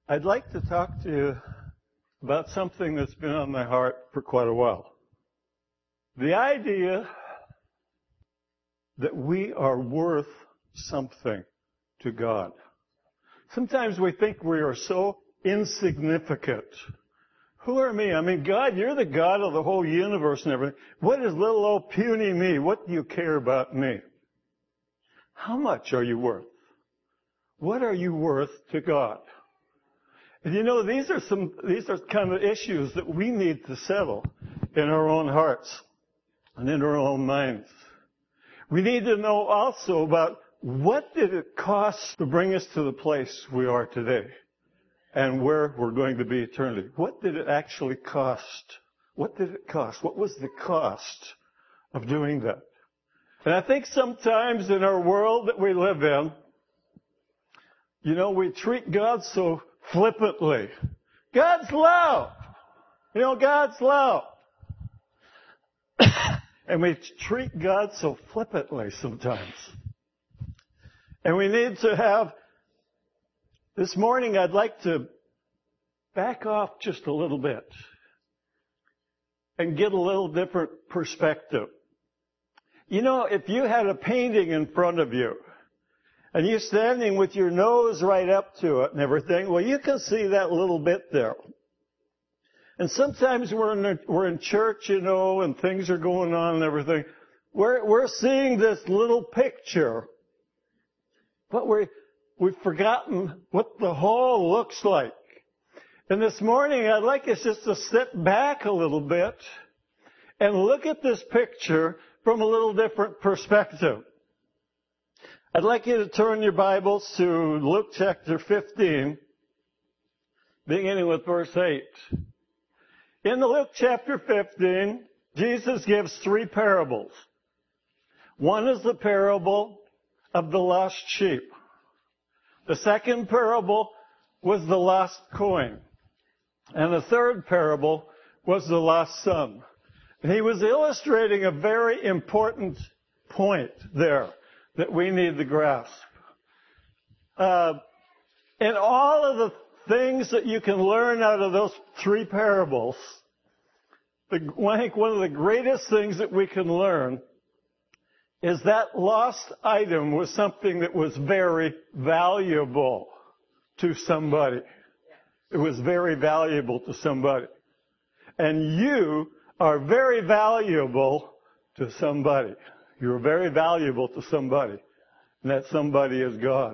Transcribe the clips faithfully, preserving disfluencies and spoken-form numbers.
I'd like to talk to you about something that's been on my heart for quite a while. The idea that we are worth something to God. Sometimes we think we are so insignificant. Who are me? I mean, God, you're the God of the whole universe and everything. What is little old puny me? What do you care about me? How much are you worth? What are you worth to God? And you know, these are some, these are kind of issues that we need to settle in our own hearts and in our own minds. We need to know also about what did it cost to bring us to the place we are today and where we're going to be eternally. What did it actually cost? What did it cost? What was the cost of doing that? And I think sometimes in our world that we live in, you know, we treat God so flippantly. God's love. You know, God's love. And we treat God so flippantly sometimes. And we need to have, this morning I'd like to back off just a little bit and get a little different perspective. You know, if you had a painting in front of you, and you're standing with your nose right up to it and everything, well, you can see that little bit there. And sometimes we're in, we're in church, you know, and things are going on and everything. We're, we're seeing this little picture, but we, we've forgotten what the whole looks like. And this morning, I'd like us just to step back a little bit and look at this picture from a little different perspective. I'd like you to turn your Bibles to Luke chapter fifteen, beginning with verse eight. In the Luke chapter fifteen, Jesus gives three parables. One is the parable of the lost sheep. The second parable was the lost coin. And the third parable was the lost son. And he was illustrating a very important point there that we need to grasp. Uh, and all of the things that you can learn out of those three parables, the, I think one of the greatest things that we can learn is that lost item was something that was very valuable to somebody. It was very valuable to somebody. And you are very valuable to somebody. You're very valuable to somebody. And that somebody is God.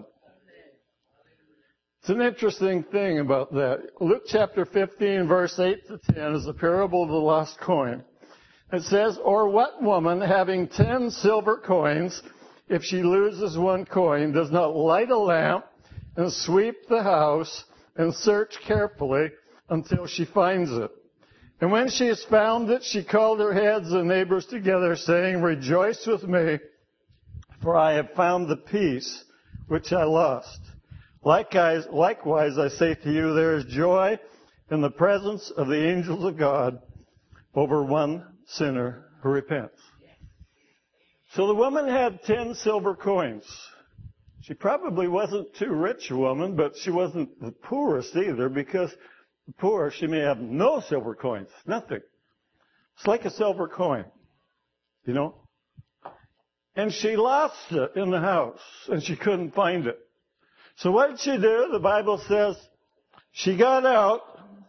It's an interesting thing about that. Luke chapter fifteen, verse eight to ten is the parable of the lost coin. It says, or what woman having ten silver coins, if she loses one coin, does not light a lamp and sweep the house and search carefully until she finds it? And when she has found it, she called her heads and neighbors together, saying, rejoice with me, for I have found the piece which I lost. Likewise, likewise, I say to you, there is joy in the presence of the angels of God over one sinner who repents. So the woman had ten silver coins. She probably wasn't too rich a woman, but she wasn't the poorest either, because the poor, she may have no silver coins, nothing. It's like a silver coin, you know. And she lost it in the house, and she couldn't find it. So what did she do? The Bible says she got out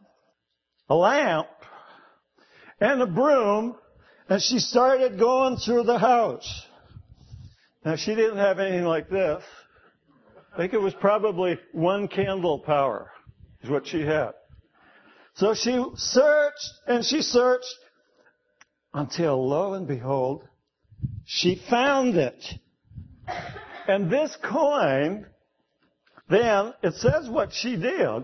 a lamp and a broom, and she started going through the house. Now, she didn't have anything like this. I think it was probably one candle power is what she had. So she searched and she searched until, lo and behold, she found it. And this coin, then, it says what she did.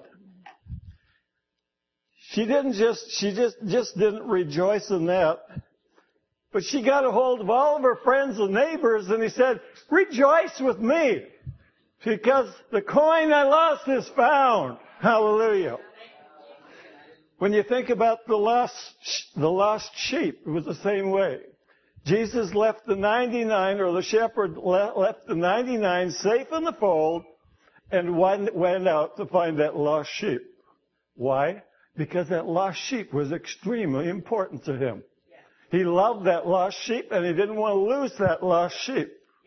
She didn't just, she just, just didn't rejoice in that. But she got a hold of all of her friends and neighbors and he said, rejoice with me, because the coin I lost is found. Hallelujah. When you think about the lost, the lost sheep, it was the same way. Jesus left the ninety-nine, or the shepherd left the ninety-nine safe in the fold, and one went out to find that lost sheep. Why? Because that lost sheep was extremely important to him. He loved that lost sheep, and he didn't want to lose that lost sheep.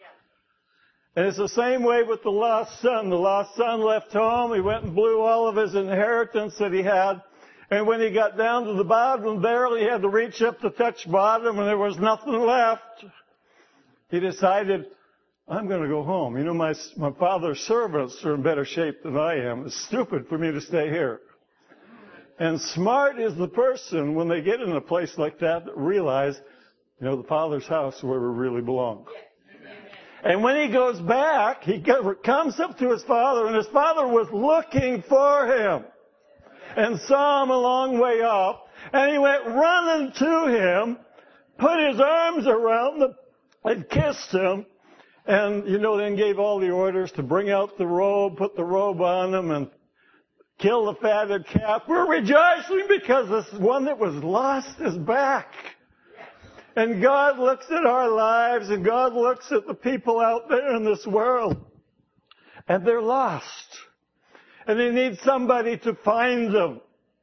And it's the same way with the lost son. The lost son left home. He went and blew all of his inheritance that he had. And when he got down to the bottom, barely he had to reach up to touch bottom, and there was nothing left. He decided, I'm going to go home. You know, my, my father's servants are in better shape than I am. It's stupid for me to stay here. And smart is the person, when they get in a place like that, that realize, you know, the Father's house is where we really belong. And when he goes back, he comes up to his father, and his father was looking for him and saw him a long way off. And he went running to him, put his arms around him, and kissed him. And, you know, then gave all the orders to bring out the robe, put the robe on him, and kill the fatted calf. We're rejoicing because this one that was lost is back. And God looks at our lives, and God looks at the people out there in this world, and they're lost. And they need somebody to find them.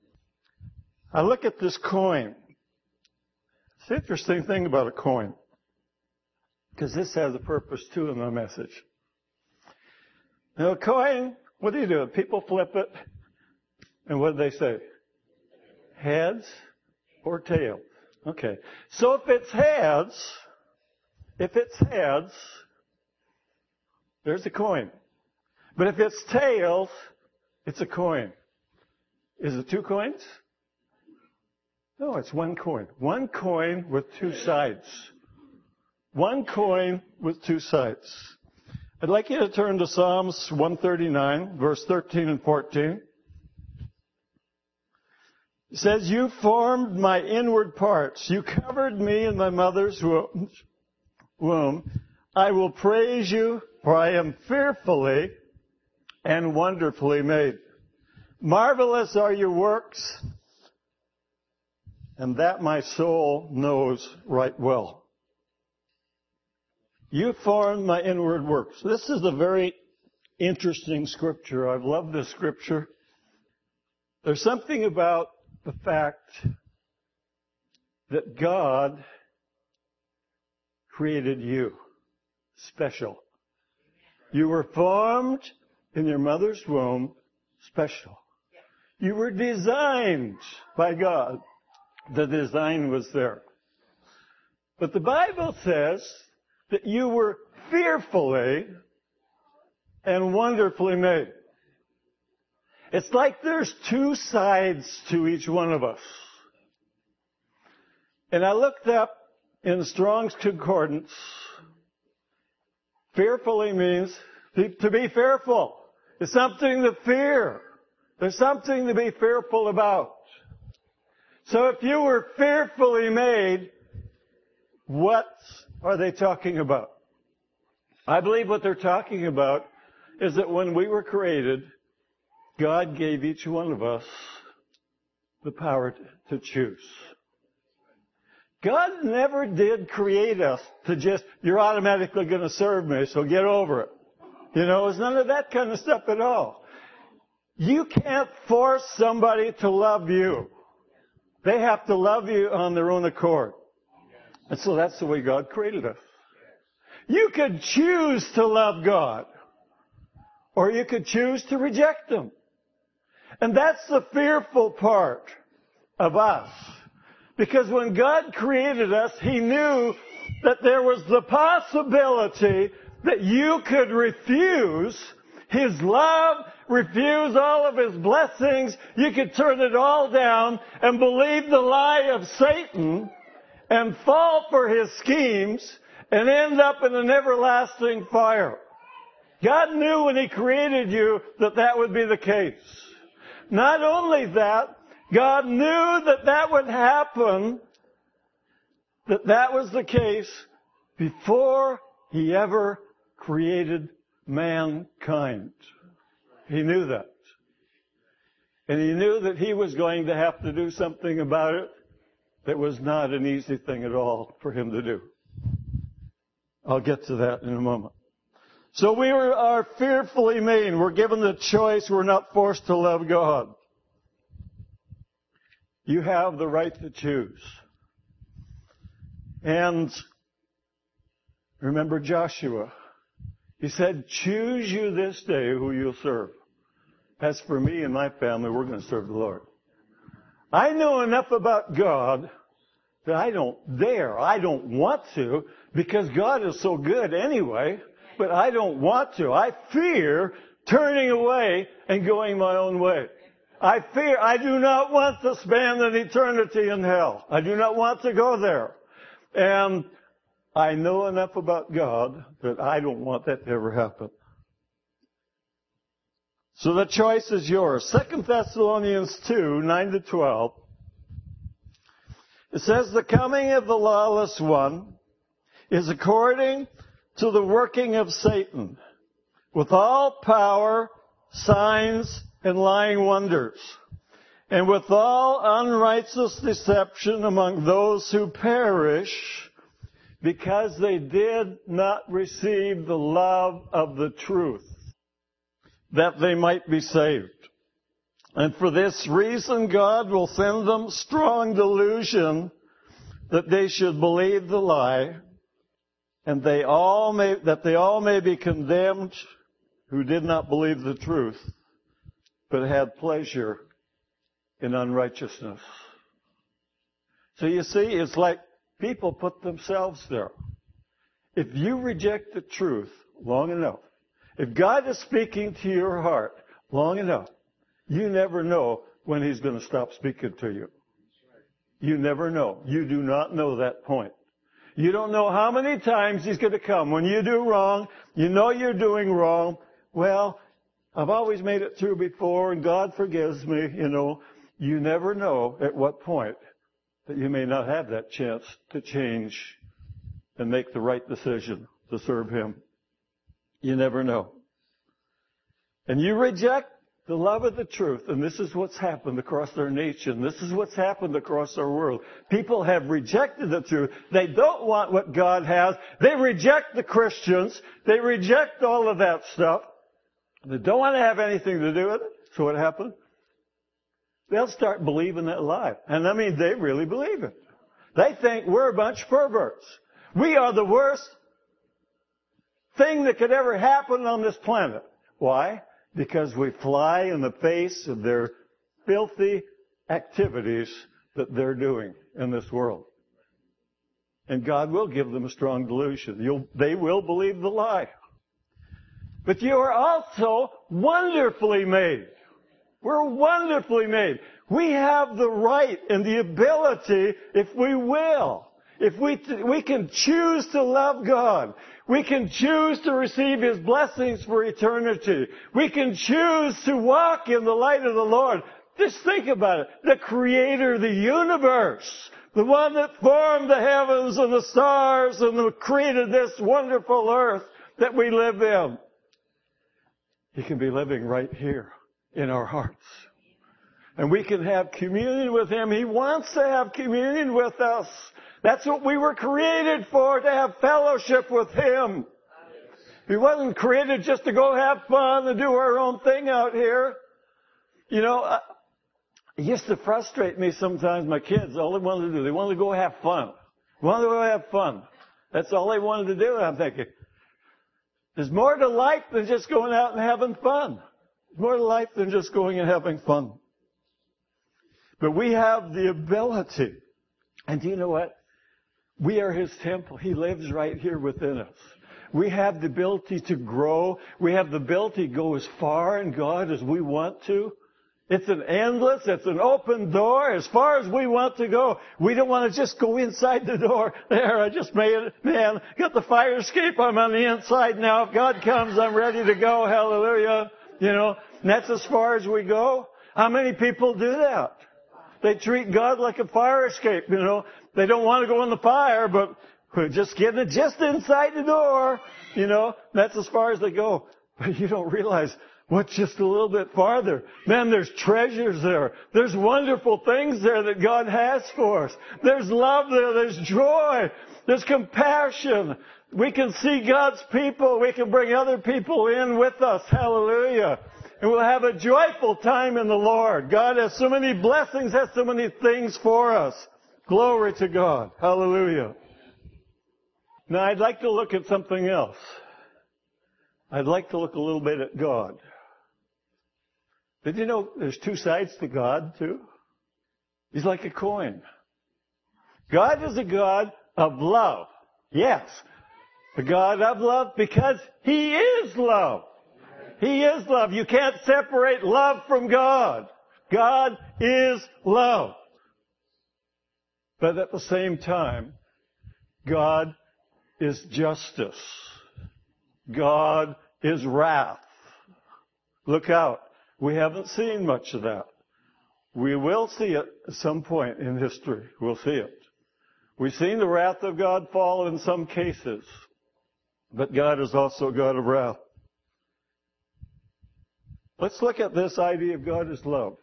I look at this coin. It's an interesting thing about a coin, because this has a purpose too in the message. Now, a coin, what do you do? People flip it, and what do they say? Heads or tails? Okay. So if it's heads, if it's heads, there's a coin. But if it's tails, it's a coin. Is it two coins? No, it's one coin. One coin with two sides. One coin with two sides. I'd like you to turn to Psalms one thirty-nine, verse thirteen and fourteen. It says, you formed my inward parts. You covered me in my mother's womb. I will praise you, for I am fearfully and wonderfully made. Marvelous are your works, and that my soul knows right well. You formed my inward works. This is a very interesting scripture. I've loved this scripture. There's something about the fact that God created you special. You were formed in your mother's womb special. You were designed by God. The design was there. But the Bible says that you were fearfully and wonderfully made. It's like there's two sides to each one of us. And I looked up in Strong's Concordance, fearfully means to be fearful. It's something to fear. There's something to be fearful about. So if you were fearfully made, what are they talking about? I believe what they're talking about is that when we were created, God gave each one of us the power to choose. God never did create us to just, you're automatically going to serve me, so get over it. You know, it's none of that kind of stuff at all. You can't force somebody to love you. They have to love you on their own accord. And so that's the way God created us. You could choose to love God, or you could choose to reject Him. And that's the fearful part of us. Because when God created us, He knew that there was the possibility that you could refuse His love, refuse all of His blessings. You could turn it all down and believe the lie of Satan and fall for his schemes and end up in an everlasting fire. God knew when He created you that that would be the case. Not only that, God knew that that would happen, that that was the case before He ever created mankind. He knew that. And He knew that He was going to have to do something about it that was not an easy thing at all for Him to do. I'll get to that in a moment. So we are fearfully made. We're given the choice. We're not forced to love God. You have the right to choose. And remember Joshua. He said, choose you this day who you'll serve. As for me and my family, we're going to serve the Lord. I know enough about God that I don't dare. I don't want to, because God is so good anyway, but I don't want to. I fear turning away and going my own way. I fear, I do not want to spend an eternity in hell. I do not want to go there. And I know enough about God that I don't want that to ever happen. So the choice is yours. Second Thessalonians two, nine to twelve. It says, the coming of the lawless one is according to the working of Satan, with all power, signs, and lying wonders, and with all unrighteous deception among those who perish, because they did not receive the love of the truth, that they might be saved. And for this reason, God will send them strong delusion that they should believe the lie, and they all may, that they all may be condemned who did not believe the truth, but had pleasure in unrighteousness. So you see, it's like people put themselves there. If you reject the truth long enough, if God is speaking to your heart long enough, you never know when He's going to stop speaking to you. You never know. You do not know that point. You don't know how many times He's going to come. When you do wrong, you know you're doing wrong. Well, I've always made it through before, and God forgives me, you know. You never know at what point that you may not have that chance to change and make the right decision to serve Him. You never know. And you reject the love of the truth, and this is what's happened across our nation. This is what's happened across our world. People have rejected the truth. They don't want what God has. They reject the Christians. They reject all of that stuff. They don't want to have anything to do with it. So what happened? They'll start believing that lie. And I mean, they really believe it. They think we're a bunch of perverts. We are the worst thing that could ever happen on this planet. Why? Because we fly in the face of their filthy activities that they're doing in this world. And God will give them a strong delusion. You'll, they will believe the lie. But you are also wonderfully made. We're wonderfully made. We have the right and the ability, if we will. If we, we can choose to love God. We can choose to receive His blessings for eternity. We can choose to walk in the light of the Lord. Just think about it. The Creator of the universe. The one that formed the heavens and the stars and created this wonderful earth that we live in. He can be living right here in our hearts. And we can have communion with Him. He wants to have communion with us. That's what we were created for, to have fellowship with Him. We wasn't created just to go have fun and do our own thing out here. You know, it used to frustrate me sometimes. My kids, all they wanted to do, they wanted to go have fun. They wanted to go have fun. That's all they wanted to do. And I'm thinking, there's more to life than just going out and having fun. There's more to life than just going and having fun. But we have the ability. And do you know what? We are His temple. He lives right here within us. We have the ability to grow. We have the ability to go as far in God as we want to. It's an endless, it's an open door as far as we want to go. We don't want to just go inside the door. There, I just made it. Man, got the fire escape. I'm on the inside now. If God comes, I'm ready to go. Hallelujah. You know, and that's as far as we go. How many people do that? They treat God like a fire escape, you know. They don't want to go in the fire, but we're just getting it just inside the door, you know. That's as far as they go. But you don't realize what's just a little bit farther. Man, there's treasures there. There's wonderful things there that God has for us. There's love there. There's joy. There's compassion. We can see God's people. We can bring other people in with us. Hallelujah. And we'll have a joyful time in the Lord. God has so many blessings, has so many things for us. Glory to God. Hallelujah. Now I'd like to look at something else. I'd like to look a little bit at God. Did you know there's two sides to God too? He's like a coin. God is a God of love. Yes. A God of love because He is love. He is love. You can't separate love from God. God is love. But at the same time, God is justice. God is wrath. Look out. We haven't seen much of that. We will see it at some point in history. We'll see it. We've seen the wrath of God fall in some cases. But God is also a God of wrath. Let's look at this idea of God as love.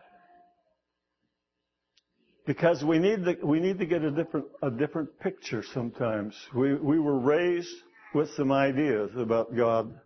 Because we need to, we need to get a different, a different picture sometimes. We, we were raised with some ideas about God.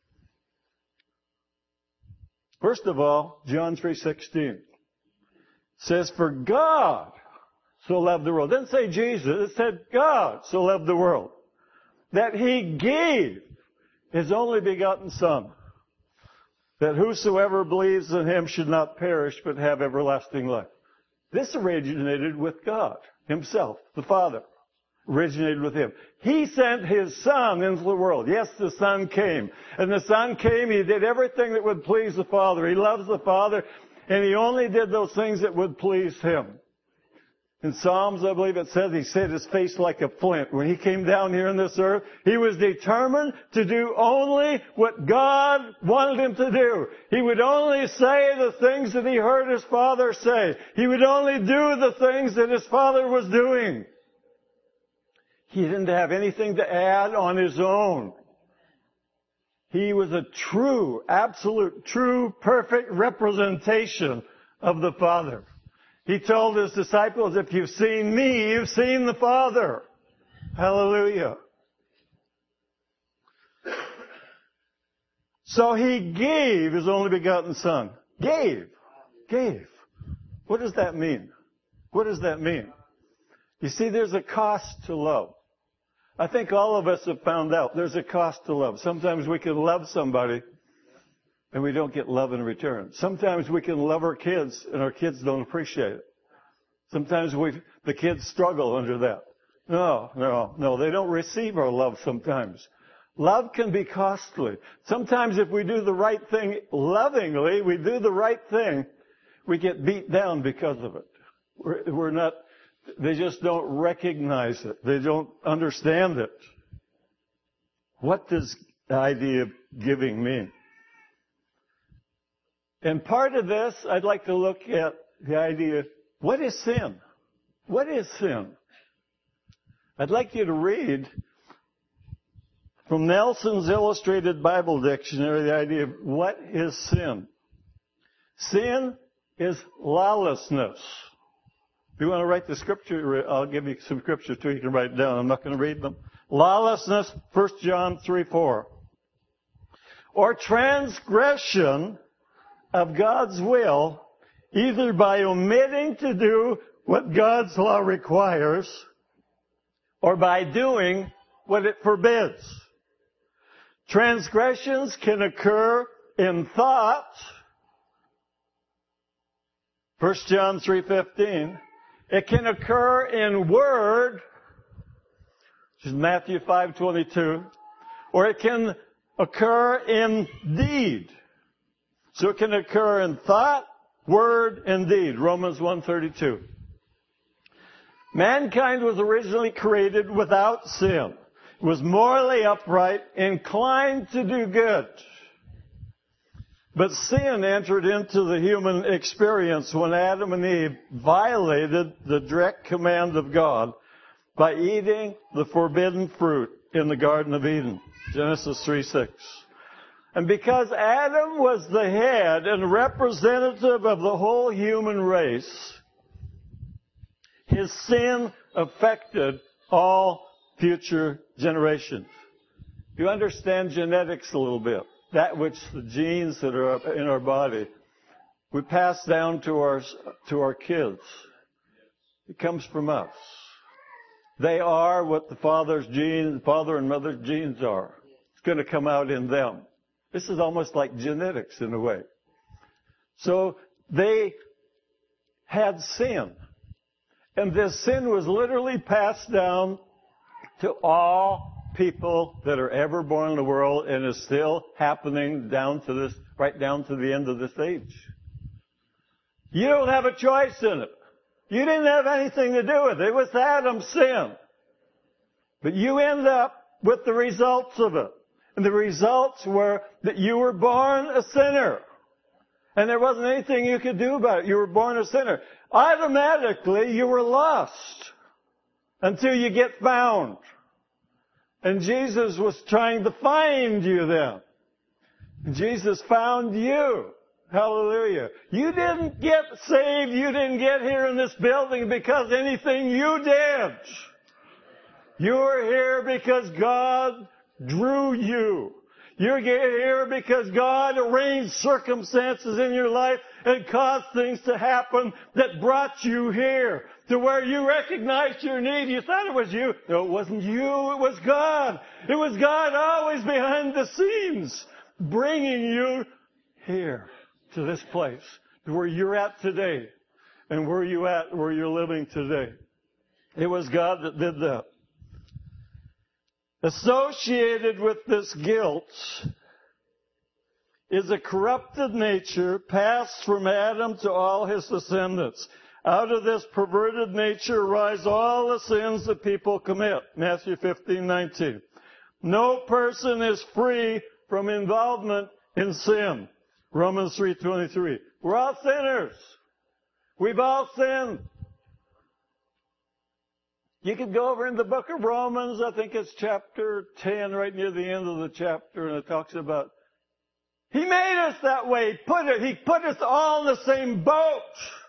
First of all, John three sixteen says, "For God so loved the world." It didn't say Jesus, it said God so loved the world, that He gave His only begotten Son, that whosoever believes in Him should not perish but have everlasting life. This originated with God Himself, the Father. Originated with Him. He sent His Son into the world. Yes, the Son came. And the Son came, He did everything that would please the Father. He loves the Father, and He only did those things that would please Him. In Psalms, I believe it says, He set His face like a flint. When He came down here on this earth, He was determined to do only what God wanted Him to do. He would only say the things that He heard His Father say. He would only do the things that His Father was doing. He didn't have anything to add on His own. He was a true, absolute, true, perfect representation of the Father. He told His disciples, "If you've seen me, you've seen the Father." Hallelujah. So He gave His only begotten Son. Gave. Gave. What does that mean? What does that mean? You see, there's a cost to love. I think all of us have found out there's a cost to love. Sometimes we can love somebody and we don't get love in return. Sometimes we can love our kids and our kids don't appreciate it. Sometimes we, the kids struggle under that. No, no, no, they don't receive our love sometimes. Love can be costly. Sometimes if we do the right thing lovingly, we do the right thing, we get beat down because of it. We're, we're not, they just don't recognize it. They don't understand it. What does the idea of giving mean? And part of this, I'd like to look at the idea, what is sin? What is sin? I'd like you to read from Nelson's Illustrated Bible Dictionary the idea of what is sin. Sin is lawlessness. If you want to write the scripture, I'll give you some scriptures too. You can write it down. I'm not going to read them. Lawlessness, First John three four. Or transgression of God's will, either by omitting to do what God's law requires, or by doing what it forbids. Transgressions can occur in thought, First John three fifteen. It can occur in word, which is Matthew five twenty-two, or it can occur in deed. So it can occur in thought, word, and deed, Romans one thirty-two. Mankind was originally created without sin. It was morally upright, inclined to do good. But sin entered into the human experience when Adam and Eve violated the direct command of God by eating the forbidden fruit in the Garden of Eden, Genesis three six. And because Adam was the head and representative of the whole human race, his sin affected all future generations. You understand genetics a little bit. That which the genes that are in our body, we pass down to our, to our kids. It comes from us. They are what the father's genes, father and mother's genes are. It's going to come out in them. This is almost like genetics in a way. So they had sin. And this sin was literally passed down to all people that are ever born in the world, and is still happening down to this, right down to the end of this age. You don't have a choice in it. You didn't have anything to do with it. It was Adam's sin. But you end up with the results of it. And the results were that you were born a sinner. And there wasn't anything you could do about it. You were born a sinner. Automatically, you were lost until you get found. And Jesus was trying to find you then. And Jesus found you. Hallelujah. You didn't get saved. You didn't get here in this building because anything you did. You were here because God drew you. You're here because God arranged circumstances in your life and caused things to happen that brought you here to where you recognized your need. You thought it was you. No, it wasn't you. It was God. It was God always behind the scenes bringing you here to this place, to where you're at today and where you at, where you're living today. It was God that did that. Associated with this guilt is a corrupted nature passed from Adam to all his descendants. Out of this perverted nature arise all the sins that people commit. Matthew fifteen nineteen. No person is free from involvement in sin. Romans three twenty-three. We're all sinners. We've all sinned. You could go over in the book of Romans, I think it's chapter ten, right near the end of the chapter, and it talks about He made us that way. He put it, He put us all in the same boat.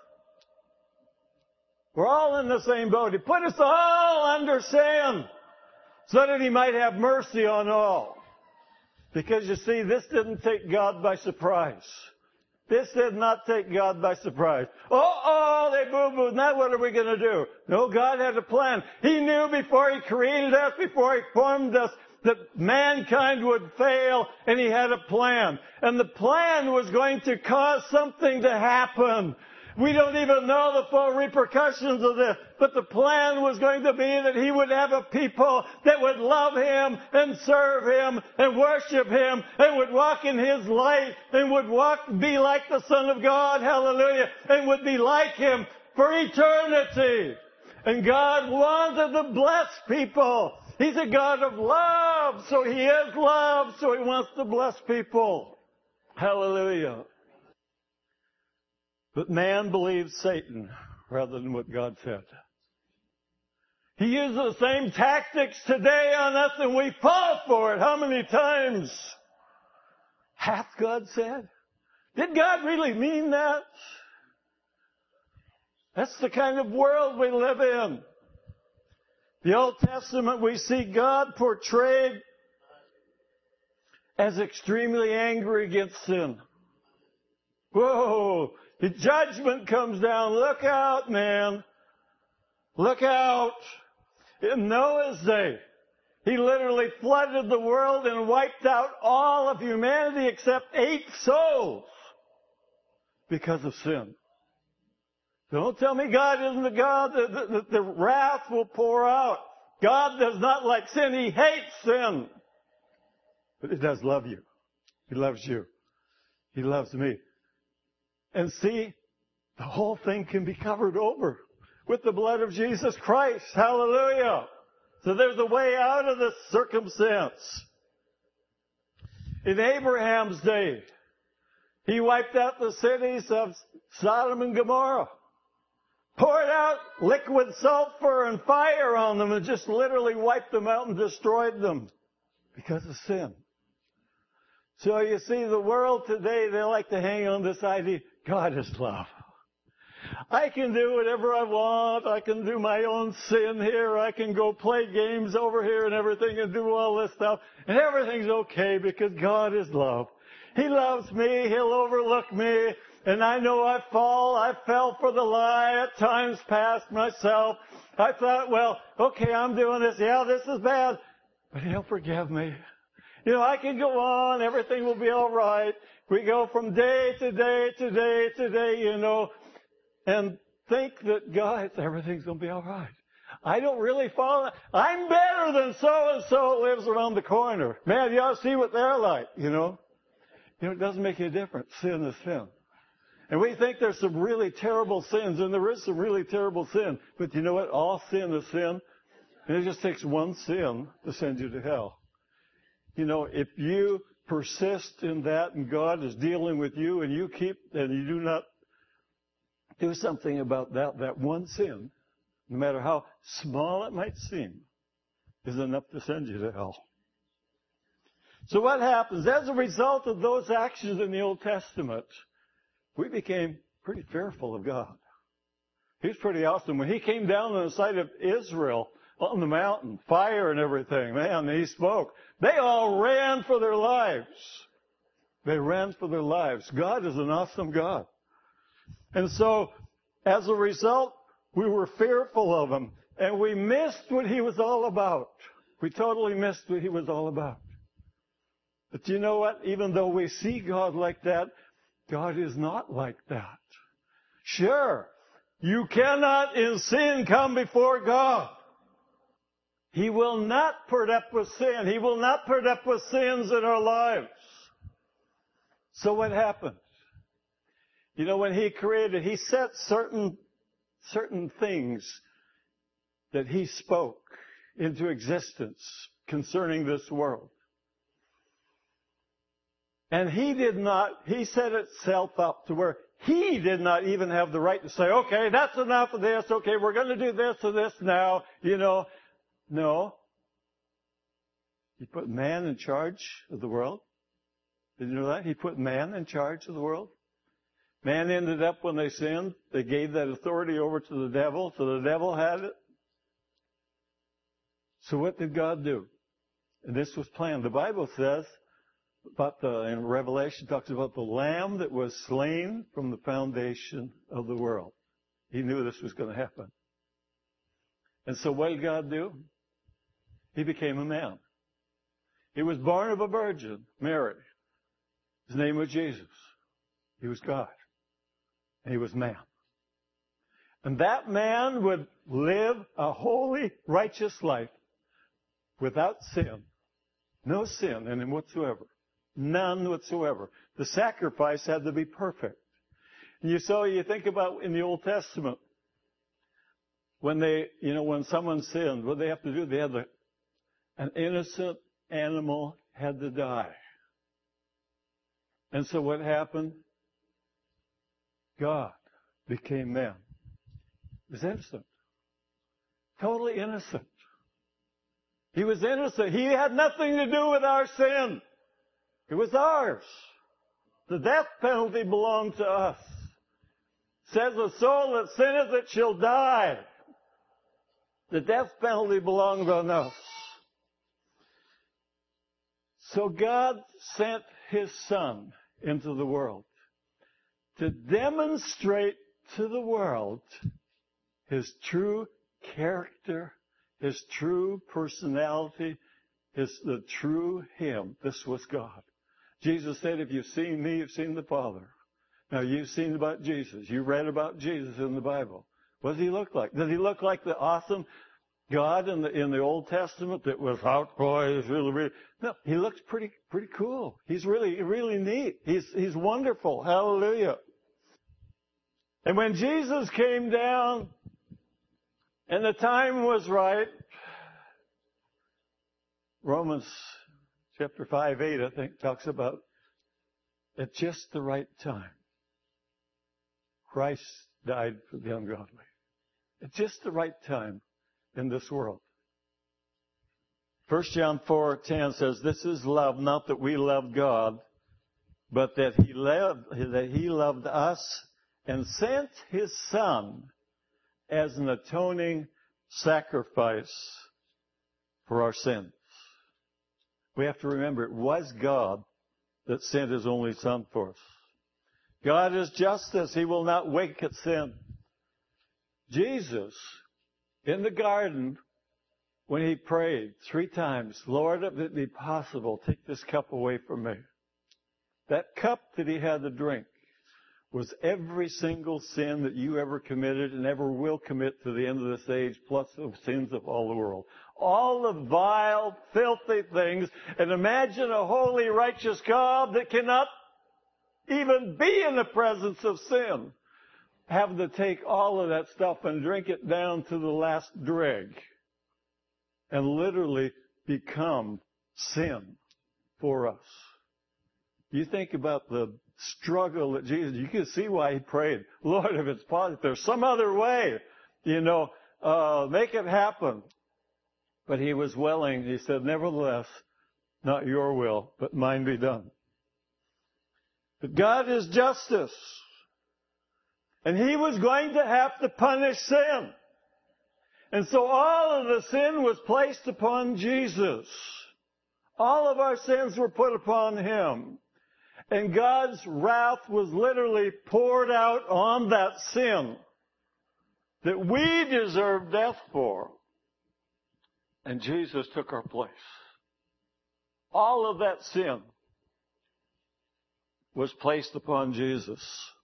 We're all in the same boat. He put us all under sin so that He might have mercy on all. Because you see, this didn't take God by surprise. This did not take God by surprise. Uh-oh, they boo-booed. Now what are we going to do? No, God had a plan. He knew before He created us, before He formed us, that mankind would fail, and He had a plan. And the plan was going to cause something to happen. We don't even know the full repercussions of this, but the plan was going to be that He would have a people that would love Him and serve Him and worship Him and would walk in His light and would walk, be like the Son of God, hallelujah, and would be like Him for eternity. And God wanted to bless people. He's a God of love, so He is love, so He wants to bless people. Hallelujah. But man believes Satan rather than what God said. He uses the same tactics today on us and we fall for it. How many times? Hath God said? Did God really mean that? That's the kind of world we live in. The Old Testament, we see God portrayed as extremely angry against sin. Whoa! The judgment comes down. Look out, man. Look out. In Noah's day, he literally flooded the world and wiped out all of humanity except eight souls because of sin. Don't tell me God isn't the God that the, the, the wrath will pour out. God does not like sin. He hates sin. But He does love you. He loves you. He loves me. And see, the whole thing can be covered over with the blood of Jesus Christ. Hallelujah. So there's a way out of this circumstance. In Abraham's day, he wiped out the cities of Sodom and Gomorrah. Poured out liquid sulfur and fire on them and just literally wiped them out and destroyed them because of sin. So you see, the world today, they like to hang on this idea, God is love. I can do whatever I want. I can do my own sin here. I can go play games over here and everything and do all this stuff. And everything's okay because God is love. He loves me. He'll overlook me. And I know I fall. I fell for the lie at times past myself. I thought, well, okay, I'm doing this. Yeah, this is bad. But He'll forgive me. You know, I can go on. Everything will be all right. We go from day to day to day to day, you know, and think that, God, everything's going to be all right. I don't really fall. I'm better than so-and-so lives around the corner. Man, you ought to see what they're like, you know. You know, it doesn't make any difference. Sin is sin. And we think there's some really terrible sins, and there is some really terrible sin. But you know what? All sin is sin. And it just takes one sin to send you to hell. You know, if you persist in that and God is dealing with you and you keep, and you do not do something about that, that one sin, no matter how small it might seem, is enough to send you to hell. So what happens? As a result of those actions in the Old Testament, we became pretty fearful of God. He's pretty awesome. When He came down on the side of Israel on the mountain, fire and everything, man, He spoke. They all ran for their lives. They ran for their lives. God is an awesome God. And so, as a result, we were fearful of Him. And we missed what He was all about. We totally missed what He was all about. But you know what? Even though we see God like that, God is not like that. Sure, you cannot in sin come before God. He will not put up with sin. He will not put up with sins in our lives. So what happens? You know, when He created, He set certain, certain things that He spoke into existence concerning this world. And He did not, He set itself up to where He did not even have the right to say, okay, that's enough of this. Okay, we're going to do this and this now, you know. No. He put man in charge of the world. Did you know that? He put man in charge of the world. Man ended up, when they sinned, they gave that authority over to the devil, so the devil had it. So what did God do? And this was planned. The Bible says, about the, in Revelation, talks about the Lamb that was slain from the foundation of the world. He knew this was going to happen. And so what did God do? He became a man. He was born of a virgin, Mary. His name was Jesus. He was God. And He was man. And that man would live a holy, righteous life without sin. No sin in Him whatsoever. None whatsoever. The sacrifice had to be perfect. And you saw, you think about in the Old Testament, when they, you know, when someone sinned, what they have to do, they had to, an innocent animal had to die. And so what happened? God became man. He was innocent. Totally innocent. He was innocent. He had nothing to do with our sin. It was ours. The death penalty belonged to us. It says the soul that sinneth, it shall die. The death penalty belonged on us. So God sent His Son into the world to demonstrate to the world His true character, His true personality, His, the true Him. This was God. Jesus said, if you've seen me, you've seen the Father. Now, you've seen about Jesus. You read about Jesus in the Bible. What does He look like? Does He look like the awesome God in the in the Old Testament that was outgoing? Really, really? No, He looks pretty pretty cool. He's really really neat. He's He's wonderful. Hallelujah. And when Jesus came down, and the time was right, Romans chapter five, eight, I think, talks about at just the right time, Christ died for the ungodly. At just the right time in this world. First John four ten says, this is love, not that we loved God, but that He loved, that He loved us and sent his Son as an atoning sacrifice for our sins. We have to remember it was God that sent his only Son for us. God is justice. He will not wink at sin. Jesus, in the garden, when he prayed three times, Lord, if it be possible, take this cup away from me. That cup that he had to drink was every single sin that you ever committed and ever will commit to the end of this age, plus the sins of all the world. All the vile, filthy things. And imagine a holy, righteous God that cannot even be in the presence of sin, having to take all of that stuff and drink it down to the last dreg and literally become sin for us. You think about the struggle that Jesus, you can see why he prayed, Lord, if it's possible, if there's some other way, you know, uh, make it happen. But he was willing. He said, nevertheless, not your will, but mine be done. But God is justice. And he was going to have to punish sin. And so all of the sin was placed upon Jesus. All of our sins were put upon him. And God's wrath was literally poured out on that sin that we deserve death for. And Jesus took our place. All of that sin was placed upon Jesus.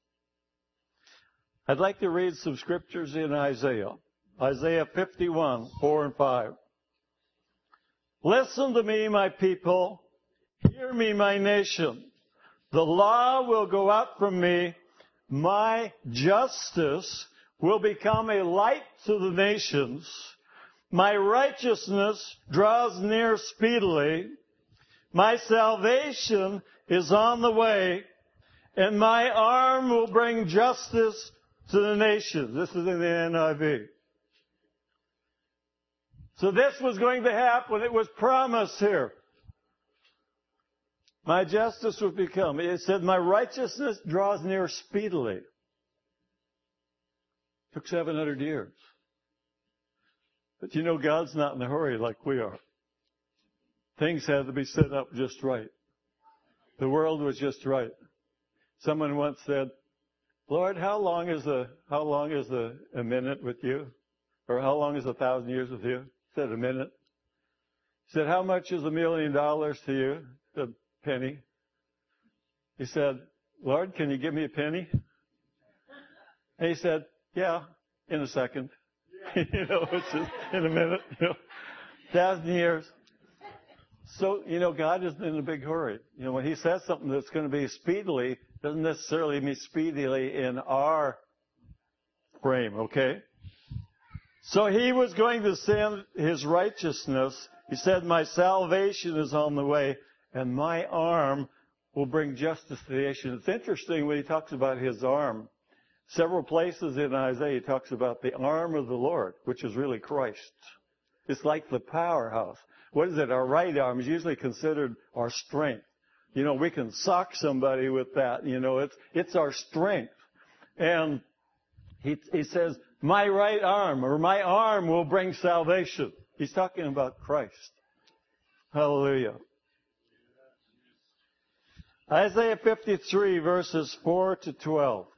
I'd like to read some scriptures in Isaiah. Isaiah fifty-one, four and five. Listen to me, my people. Hear me, my nation. The law will go out from me. My justice will become a light to the nations. My righteousness draws near speedily. My salvation is on the way, and my arm will bring justice to the nations. This is in the N I V. So this was going to happen. It was promised here. My justice will become. It said, my righteousness draws near speedily. It took seven hundred years. But you know, God's not in a hurry like we are. Things had to be set up just right. The world was just right. Someone once said, Lord, how long is a, how long is a, a minute with you? Or how long is a thousand years with you? He said, a minute. He said, how much is a million dollars to you? He said, penny. He said, Lord, can you give me a penny? And he said, yeah, in a second. you know, it's just in a minute, you know, thousand years. So, you know, God isn't in a big hurry. You know, when he says something that's going to be speedily, doesn't necessarily mean speedily in our frame, okay? So he was going to send his righteousness. He said, my salvation is on the way, and my arm will bring justice to the nation. It's interesting when he talks about his arm. Several places in Isaiah he talks about the arm of the Lord, which is really Christ. It's like the powerhouse. What is it? Our right arm is usually considered our strength. You know, we can sock somebody with that. You know, it's it's our strength. And he he says, my right arm, or my arm will bring salvation. He's talking about Christ. Hallelujah. Isaiah fifty-three, verses four to twelve.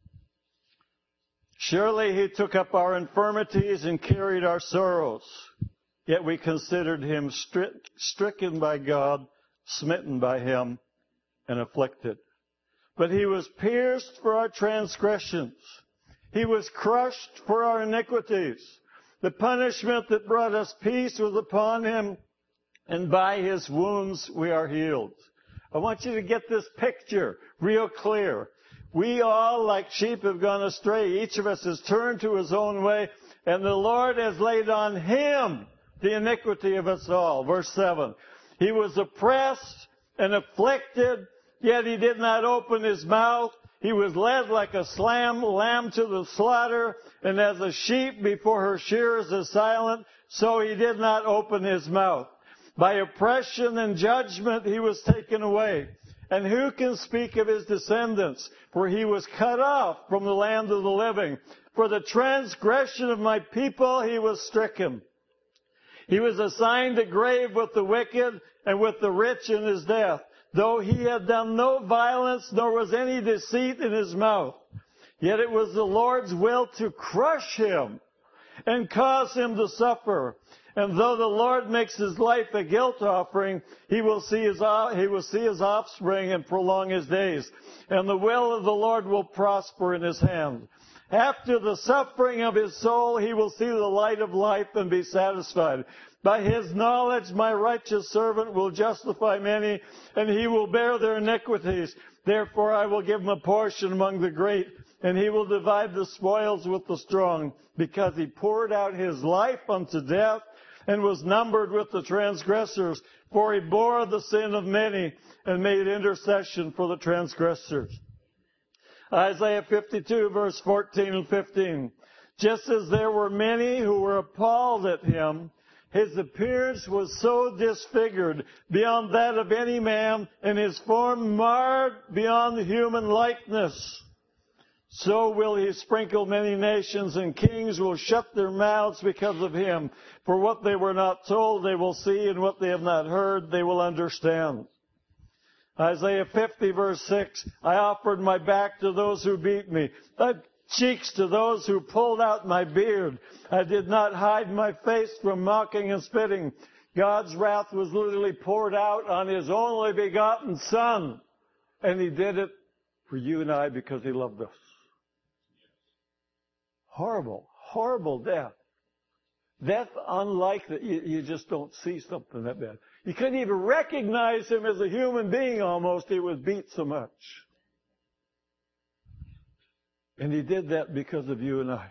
Surely he took up our infirmities and carried our sorrows. Yet we considered him stri- stricken by God, smitten by him, and afflicted. But he was pierced for our transgressions. He was crushed for our iniquities. The punishment that brought us peace was upon him, and by his wounds we are healed. I want you to get this picture real clear. We all, like sheep, have gone astray. Each of us has turned to his own way, and the Lord has laid on him the iniquity of us all. Verse seven. He was oppressed and afflicted, yet he did not open his mouth. He was led like a lamb, lamb to the slaughter, and as a sheep before her shearers is silent, so he did not open his mouth. By oppression and judgment he was taken away. And who can speak of his descendants? For he was cut off from the land of the living. For the transgression of my people he was stricken. He was assigned a grave with the wicked and with the rich in his death, though he had done no violence, nor was any deceit in his mouth. Yet it was the Lord's will to crush him and cause him to suffer. And though the Lord makes his life a guilt offering, he will see his, he will see his offspring and prolong his days. And the will of the Lord will prosper in his hand. After the suffering of his soul, he will see the light of life and be satisfied. By his knowledge, my righteous servant will justify many, and he will bear their iniquities. Therefore, I will give him a portion among the great, and he will divide the spoils with the strong, because he poured out his life unto death and was numbered with the transgressors. For he bore the sin of many and made intercession for the transgressors. Isaiah fifty-two, verse fourteen and fifteen. Just as there were many who were appalled at him, his appearance was so disfigured beyond that of any man, and his form marred beyond human likeness. So will he sprinkle many nations, and kings will shut their mouths because of him. For what they were not told, they will see, and what they have not heard, they will understand. Isaiah fifty, verse six, I offered my back to those who beat me, my cheeks to those who pulled out my beard. I did not hide my face from mocking and spitting. God's wrath was literally poured out on his only begotten Son, and he did it for you and I because he loved us. Horrible, horrible death. Death unlike that. You, you just don't see something that bad. You couldn't even recognize him as a human being almost. He was beat so much. And he did that because of you and I.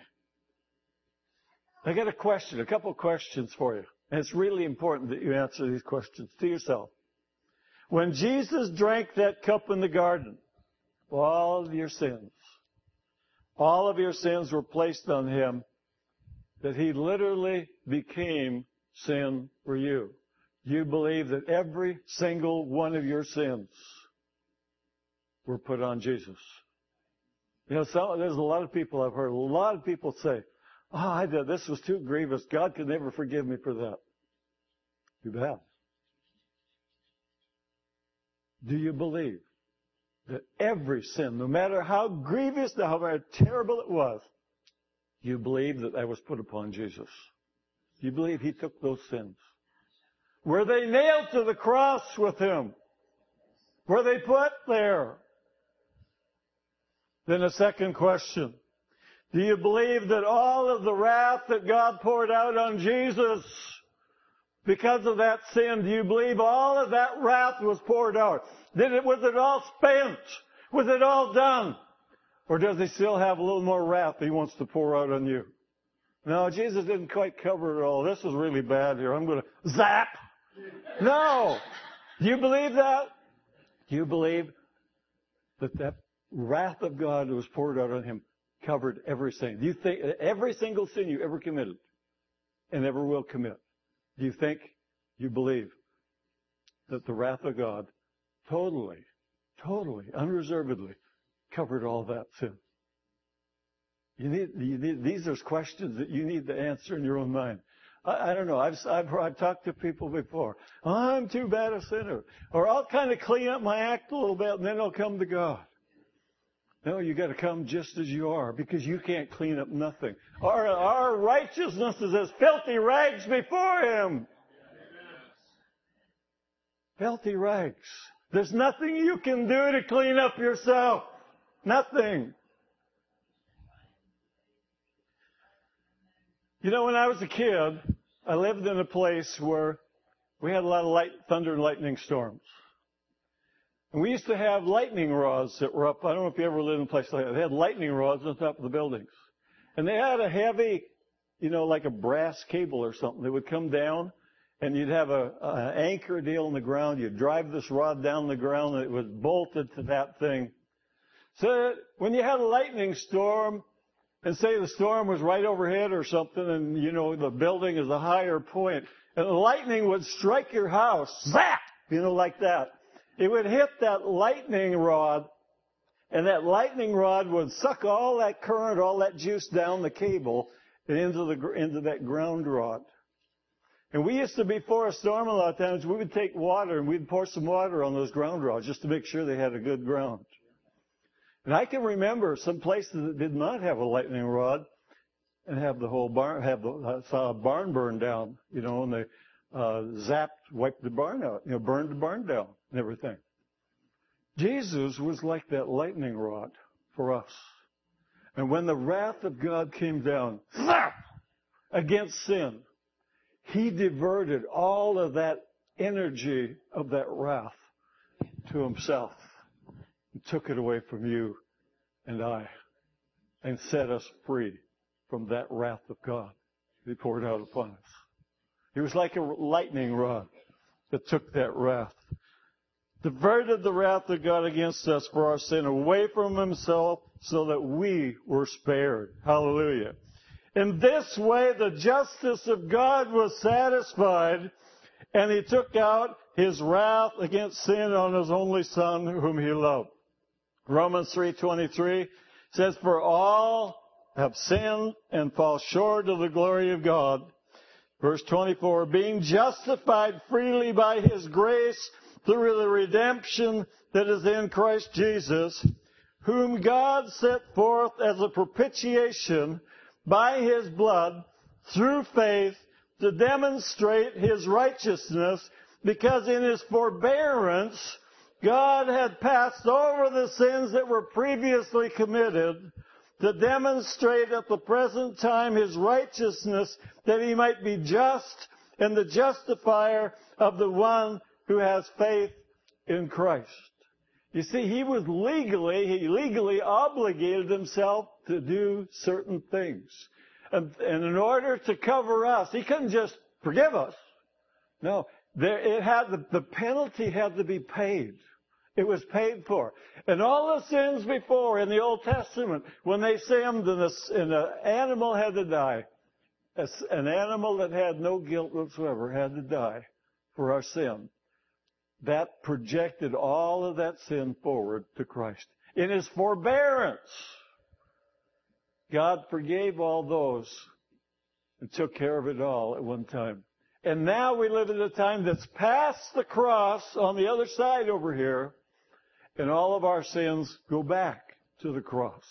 I got a question, a couple questions for you. And it's really important that you answer these questions to yourself. When Jesus drank that cup in the garden, all of your sins, all of your sins were placed on him, that he literally became sin for you. You believe that every single one of your sins were put on Jesus. You know, some, there's a lot of people I've heard, a lot of people say, oh, I did, this was too grievous. God could never forgive me for that. Too bad. Do you believe that every sin, no matter how grievous, how terrible it was, you believe that that was put upon Jesus? You believe he took those sins? Were they nailed to the cross with him? Were they put there? Then a second question. Do you believe that all of the wrath that God poured out on Jesus because of that sin, do you believe all of that wrath was poured out? Did it, was it all spent? Was it all done? Or does he still have a little more wrath he wants to pour out on you? No, Jesus didn't quite cover it all. This is really bad here. I'm going to zap. No. Do you believe that? Do you believe that that wrath of God that was poured out on him covered every sin? Do you think every single sin you ever committed and ever will commit, do you think, you believe that the wrath of God totally, totally, unreservedly covered all that sin? You need, you need, these are questions that you need to answer in your own mind. I, I don't know. I've, I've, I've talked to people before. Oh, I'm too bad a sinner. Or I'll kind of clean up my act a little bit and then I'll come to God. No, you got to come just as you are because you can't clean up nothing. Our, our righteousness is as filthy rags before him. Filthy rags. There's nothing you can do to clean up yourself. Nothing. You know, when I was a kid, I lived in a place where we had a lot of light, thunder and lightning storms. And we used to have lightning rods that were up. I don't know if you ever lived in a place like that. They had lightning rods on top of the buildings. And they had a heavy, you know, like a brass cable or something that would come down. And you'd have a, an anchor deal in the ground. You'd drive this rod down the ground and it was bolted to that thing. So when you had a lightning storm, and say the storm was right overhead or something, and, you know, the building is a higher point, and the lightning would strike your house, zap, you know, like that. It would hit that lightning rod, and that lightning rod would suck all that current, all that juice down the cable and into the into that ground rod. And we used to, before a storm, a lot of times we would take water and we'd pour some water on those ground rods just to make sure they had a good ground. And I can remember some places that did not have a lightning rod and have the whole barn, have the uh, barn burned down, you know, and they uh, zapped, wiped the barn out, you know, burned the barn down and everything. Jesus was like that lightning rod for us. And when the wrath of God came down, zap, against sin, He diverted all of that energy of that wrath to Himself and took it away from you and I and set us free from that wrath of God He poured out upon us. He was like a lightning rod that took that wrath, diverted the wrath of God against us for our sin away from Himself so that we were spared. Hallelujah. In this way, the justice of God was satisfied, and He took out His wrath against sin on His only Son, whom He loved. Romans three twenty-three says, "For all have sinned and fall short of the glory of God." Verse twenty-four, "Being justified freely by His grace through the redemption that is in Christ Jesus, whom God set forth as a propitiation by His blood, through faith, to demonstrate His righteousness, because in His forbearance God had passed over the sins that were previously committed, to demonstrate at the present time His righteousness, that He might be just and the justifier of the one who has faith in Christ." You see, He was legally, He legally obligated Himself to do certain things. And, and in order to cover us, He couldn't just forgive us. No, there, it had the, the penalty had to be paid. It was paid for. And all the sins before in the Old Testament, when they sinned and, the, and an animal had to die, an animal that had no guilt whatsoever had to die for our sin. That projected all of that sin forward to Christ. In His forbearance, God forgave all those and took care of it all at one time. And now we live in a time that's past the cross on the other side over here, and all of our sins go back to the cross.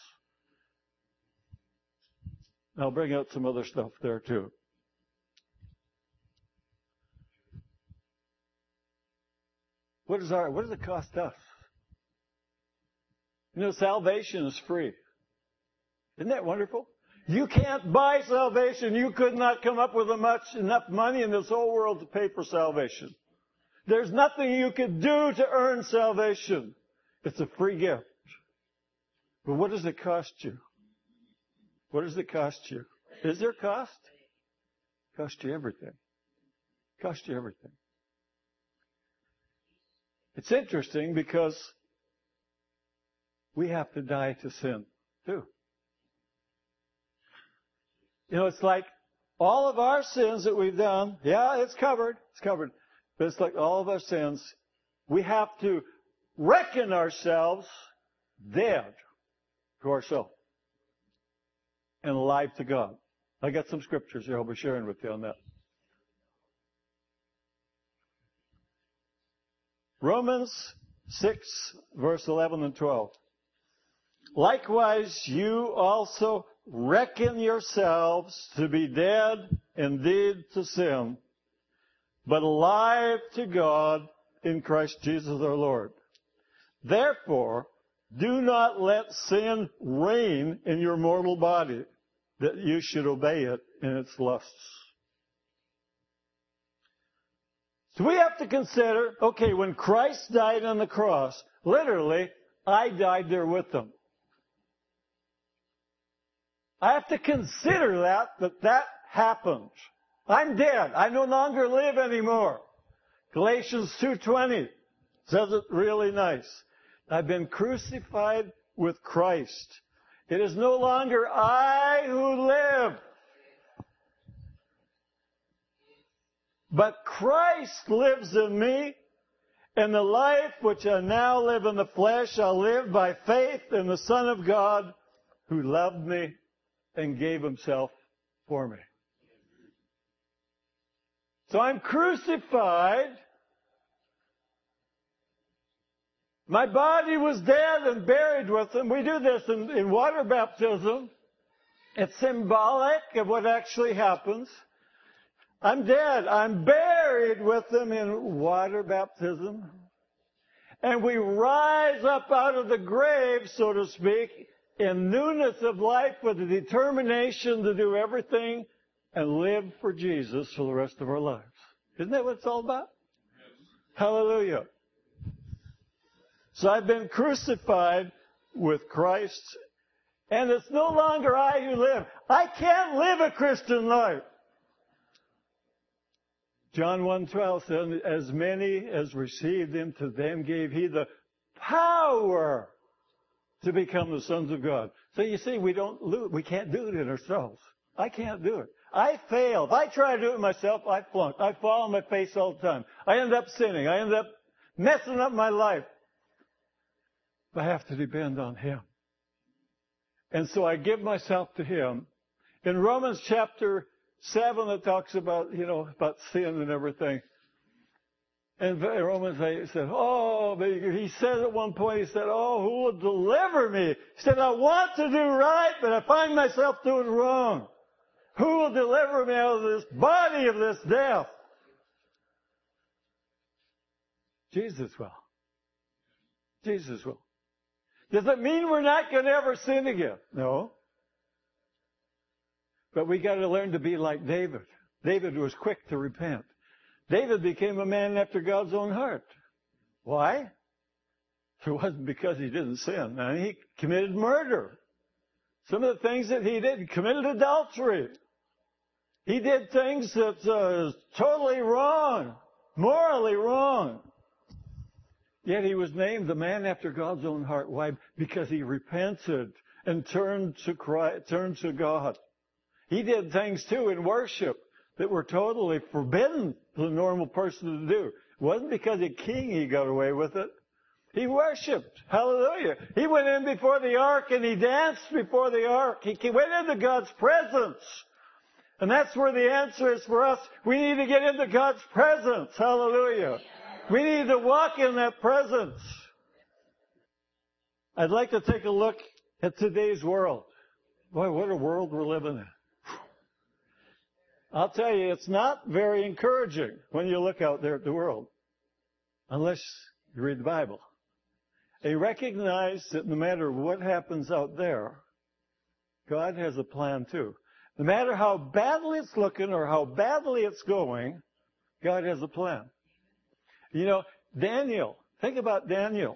I'll bring out some other stuff there too. What is our, what does it cost us? You know, salvation is free. Isn't that wonderful? You can't buy salvation. You could not come up with a much, enough money in this whole world to pay for salvation. There's nothing you could do to earn salvation. It's a free gift. But what does it cost you? What does it cost you? Is there cost? It costs you everything. It costs you everything. It's interesting because we have to die to sin, too. You know, it's like all of our sins that we've done, yeah, it's covered, it's covered. But it's like all of our sins, we have to reckon ourselves dead to ourselves and alive to God. I got some scriptures here I'll be sharing with you on that. Romans six, verse eleven and twelve. "Likewise, you also reckon yourselves to be dead indeed to sin, but alive to God in Christ Jesus our Lord. Therefore, do not let sin reign in your mortal body, that you should obey it in its lusts." So we have to consider, okay, when Christ died on the cross, literally, I died there with Him. I have to consider that, that that happened. I'm dead. I no longer live anymore. Galatians two twenty says it really nice. I've been crucified with Christ. It is no longer I who live, but Christ lives in me, And the life which I now live in the flesh, I live by faith in the Son of God who loved me and gave himself for me. So I'm crucified. My body was dead and buried with him. We do this in, in water baptism. It's symbolic of what actually happens. I'm dead. I'm buried with him in water baptism. And we rise up out of the grave, so to speak, in newness of life with a determination to do everything and live for Jesus for the rest of our lives. Isn't that what it's all about? Yes. Hallelujah. So I've been crucified with Christ, and it's no longer I who live. I can't live a Christian life. John one twelve says, as many as received him, to them gave he the power to become the sons of God. So you see, we don't lose, we can't do it in ourselves. I can't do it. I fail. If I try to do it myself, I flunk. I fall on my face all the time. I end up sinning. I end up messing up my life. I have to depend on him. And so I give myself to him. In Romans chapter seven, it talks about, you know, about sin and everything. And in Romans eight, he said, oh, he said at one point, he said, oh, who will deliver me? He said, I want to do right, but I find myself doing wrong. Who will deliver me out of this body of this death? Jesus will. Jesus will. Does it mean we're not going to ever sin again? No. But we got to learn to be like David. David was quick to repent. David became a man after God's own heart. Why? It wasn't because he didn't sin. I mean, he committed murder. Some of the things that he did, he committed adultery. He did things that uh, totally wrong, morally wrong. Yet he was named the man after God's own heart. Why? Because he repented and turned to Christ, turned to God. He did things too in worship that were totally forbidden for the normal person to do. It wasn't because he's king he got away with it. He worshipped. Hallelujah. He went in before the ark and he danced before the ark. He went into God's presence. And that's where the answer is for us. We need to get into God's presence. Hallelujah. We need to walk in that presence. I'd like to take a look at today's world. Boy, what a world we're living in. I'll tell you, it's not very encouraging when you look out there at the world. Unless you read the Bible. And you recognize that no matter what happens out there, God has a plan too. No matter how badly it's looking or how badly it's going, God has a plan. You know, Daniel, think about Daniel.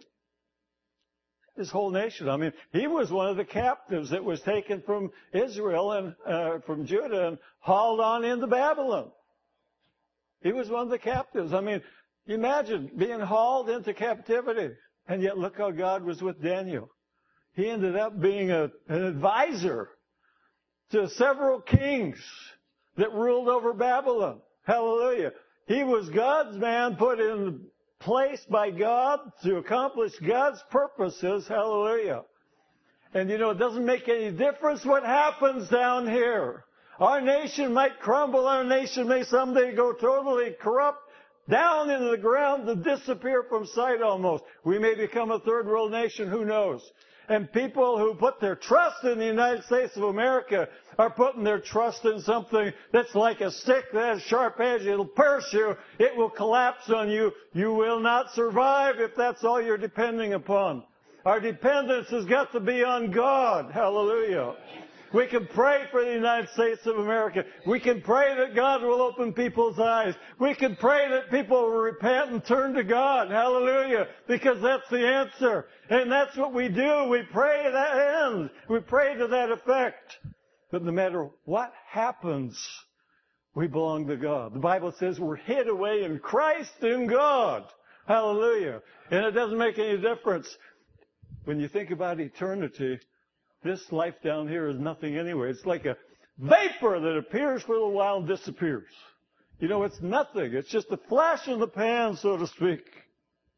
His whole nation. I mean, he was one of the captives that was taken from Israel and uh, from Judah and hauled on into Babylon. He was one of the captives. I mean, imagine being hauled into captivity. And yet look how God was with Daniel. He ended up being a, an advisor to several kings that ruled over Babylon. Hallelujah. He was God's man put in place by God to accomplish God's purposes. Hallelujah. And you know, it doesn't make any difference what happens down here. Our nation might crumble. Our nation may someday go totally corrupt, down into the ground to disappear from sight almost. We may become a third world nation. Who knows? And people who put their trust in the United States of America are putting their trust in something that's like a stick that has sharp edge. It'll pierce you. It will collapse on you. You will not survive if that's all you're depending upon. Our dependence has got to be on God. Hallelujah. We can pray for the United States of America. We can pray that God will open people's eyes. We can pray that people will repent and turn to God. Hallelujah. Because that's the answer. And that's what we do. We pray to that end. We pray to that effect. But no matter what happens, we belong to God. The Bible says we're hid away in Christ in God. Hallelujah. And it doesn't make any difference. When you think about eternity, this life down here is nothing anyway. It's like a vapor that appears for a little while and disappears. You know, it's nothing. It's just a flash in the pan, so to speak.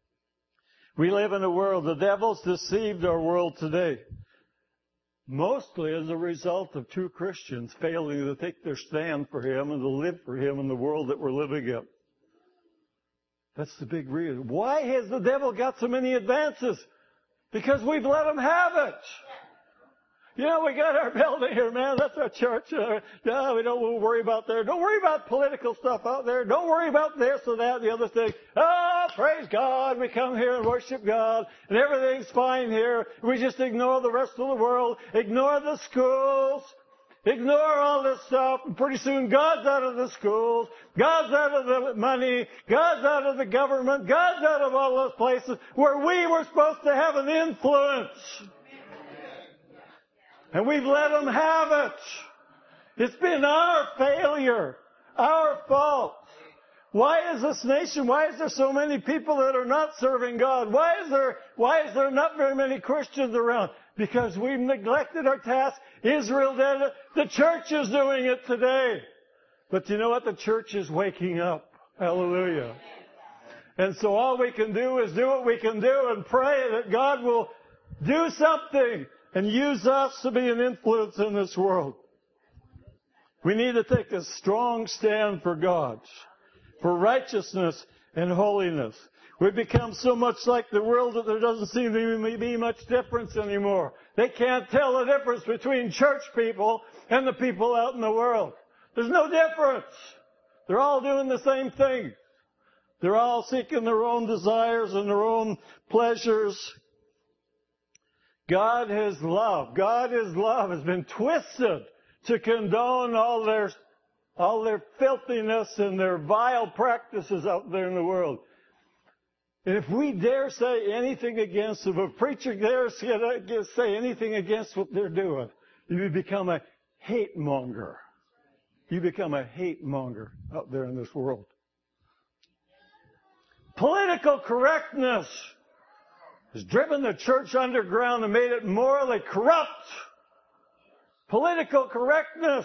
We live in a world, the devil's deceived our world today. Mostly as a result of true Christians failing to take their stand for Him and to live for Him in the world that we're living in. That's the big reason. Why has the devil got so many advances? Because we've let him have it. You know, we got our building here, man. That's our church. Uh, no, we don't worry about there. Don't worry about political stuff out there. Don't worry about this or that, the other thing. Oh, praise God. We come here and worship God, and everything's fine here. We just ignore the rest of the world, ignore the schools, ignore all this stuff, and pretty soon God's out of the schools, God's out of the money, God's out of the government, God's out of all those places where we were supposed to have an influence. And we've let them have it. It's been our failure, our fault. Why is this nation, why is there so many people that are not serving God? Why is there, why is there not very many Christians around? Because we've neglected our task. Israel did it. The church is doing it today. But you know what? The church is waking up. Hallelujah. And so all we can do is do what we can do and pray that God will do something and use us to be an influence in this world. We need to take a strong stand for God, for righteousness and holiness. We've become so much like the world that there doesn't seem to be much difference anymore. They can't tell the difference between church people and the people out in the world. There's no difference. They're all doing the same thing. They're all seeking their own desires and their own pleasures. God has love. God is love has been twisted to condone all their, all their filthiness and their vile practices out there in the world. And if we dare say anything against them, if a preacher dares say anything against what they're doing, you become a hate monger. You become a hate monger out there in this world. Political correctness has driven the church underground and made it morally corrupt. Political correctness.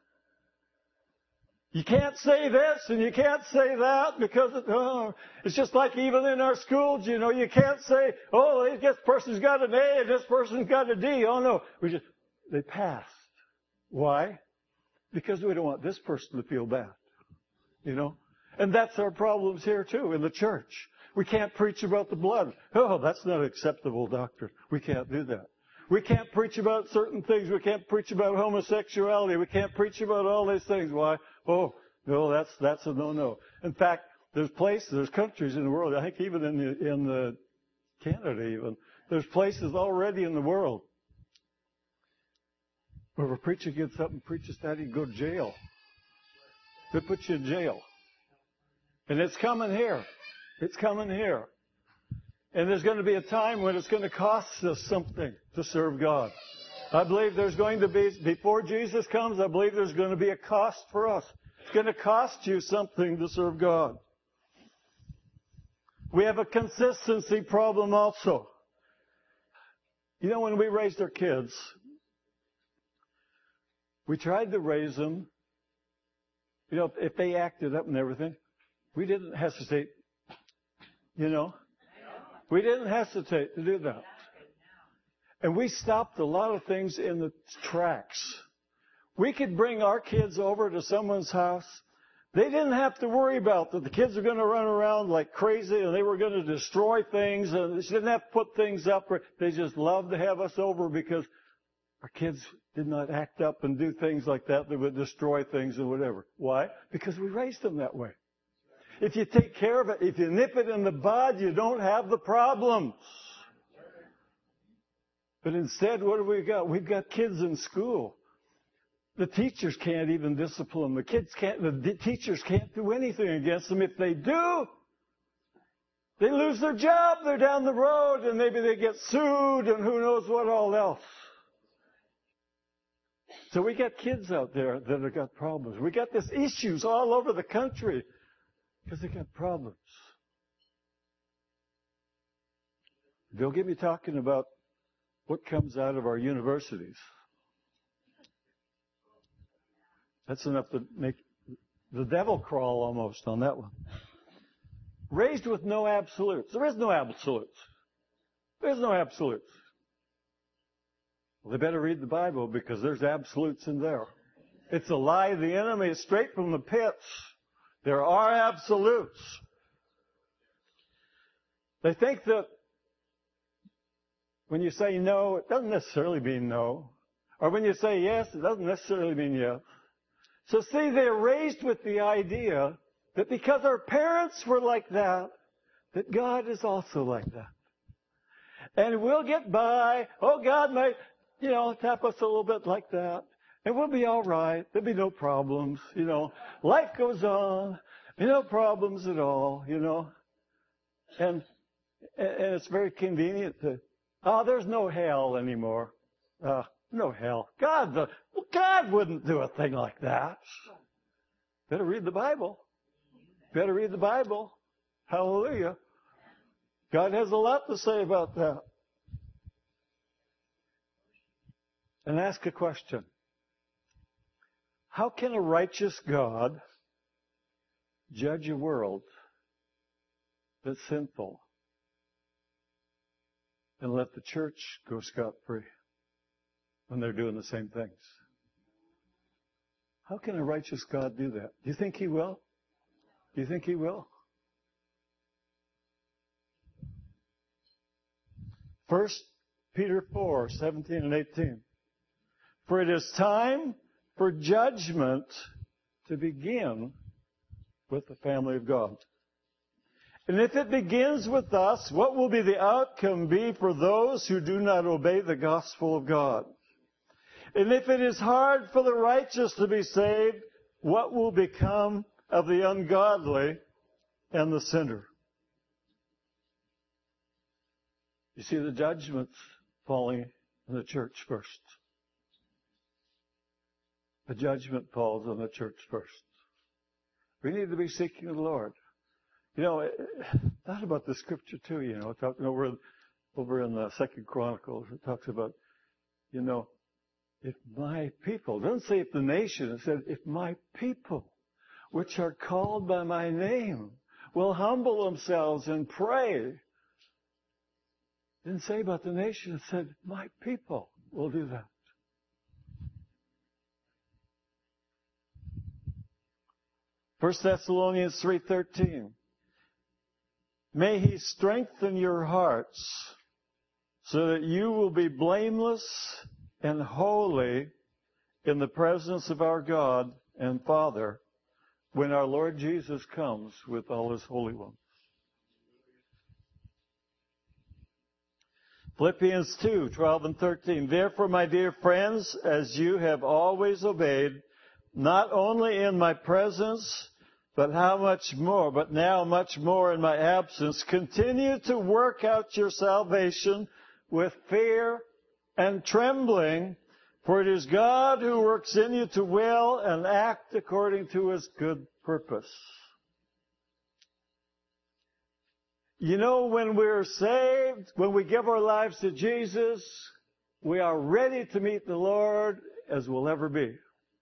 You can't say this and you can't say that because it, oh, it's just like even in our schools, you know, you can't say, oh, this person's got an A and this person's got a D. Oh, no. We just, they passed. Why? Because we don't want this person to feel bad. You know? And that's our problems here, too, in the church. We can't preach about the blood. Oh, that's not acceptable doctrine. We can't do that. We can't preach about certain things. We can't preach about homosexuality. We can't preach about all these things. Why? Oh, no, that's that's a no-no. In fact, there's places, there's countries in the world, I think even in the, in the Canada even, there's places already in the world where if a preacher gets up and preaches that, he'd go to jail. They put you in jail. And it's coming here. It's coming here. And there's going to be a time when it's going to cost us something to serve God. I believe there's going to be, before Jesus comes, I believe there's going to be a cost for us. It's going to cost you something to serve God. We have a consistency problem also. You know, when we raised our kids, we tried to raise them, you know, if they acted up and everything, we didn't hesitate, you know. We didn't hesitate to do that. And we stopped a lot of things in the tracks. We could bring our kids over to someone's house. They didn't have to worry about that the kids were going to run around like crazy and they were going to destroy things and they didn't have to put things up. They just loved to have us over because our kids did not act up and do things like that. They would destroy things and whatever. Why? Because we raised them that way. If you take care of it, if you nip it in the bud, you don't have the problems. But instead, what have we got? We've got kids in school. The teachers can't even discipline them. The kids can't, the teachers can't do anything against them. If they do, they lose their job. They're down the road and maybe they get sued and who knows what all else. So we got kids out there that have got problems. We got these issues all over the country. Because they got problems. Don't get me talking about what comes out of our universities. That's enough to make the devil crawl almost on that one. Raised with no absolutes. There is no absolutes. There's no absolutes. Well, they better read the Bible because there's absolutes in there. It's a lie of the enemy straight from the pits. There are absolutes. They think that when you say no, it doesn't necessarily mean no. Or when you say yes, it doesn't necessarily mean yes. So see, they're raised with the idea that because our parents were like that, that God is also like that. And we'll get by. Oh, God might, you know, tap us a little bit like that. And we'll be all right. There'll be no problems, you know. Life goes on. No problems at all, you know. And, and it's very convenient to, oh, there's no hell anymore. Uh, no hell. God, the, well, God wouldn't do a thing like that. Better read the Bible. Better read the Bible. Hallelujah. God has a lot to say about that. And ask a question. How can a righteous God judge a world that's sinful and let the church go scot-free when they're doing the same things? How can a righteous God do that? Do you think He will? Do you think He will? First Peter four, seventeen and eighteen. For it is time for judgment to begin with the family of God. And if it begins with us, what will be the outcome be for those who do not obey the gospel of God? And if it is hard for the righteous to be saved, what will become of the ungodly and the sinner? You see the judgments falling on the church first. The judgment falls on the church first. We need to be seeking the Lord. You know, thought about the scripture too, you know, talking over, over in the Second Chronicles, it talks about, you know, if my people, it doesn't say if the nation, it said if my people, which are called by my name, will humble themselves and pray. It didn't say about the nation, it said my people will do that. First Thessalonians three thirteen. May He strengthen your hearts so that you will be blameless and holy in the presence of our God and Father when our Lord Jesus comes with all His holy ones. Philippians two, twelve and thirteen. Therefore, my dear friends, as you have always obeyed, not only in my presence, but how much more, but now much more in my absence, continue to work out your salvation with fear and trembling, for it is God who works in you to will and act according to His good purpose. You know, when we're saved, when we give our lives to Jesus, we are ready to meet the Lord as we'll ever be.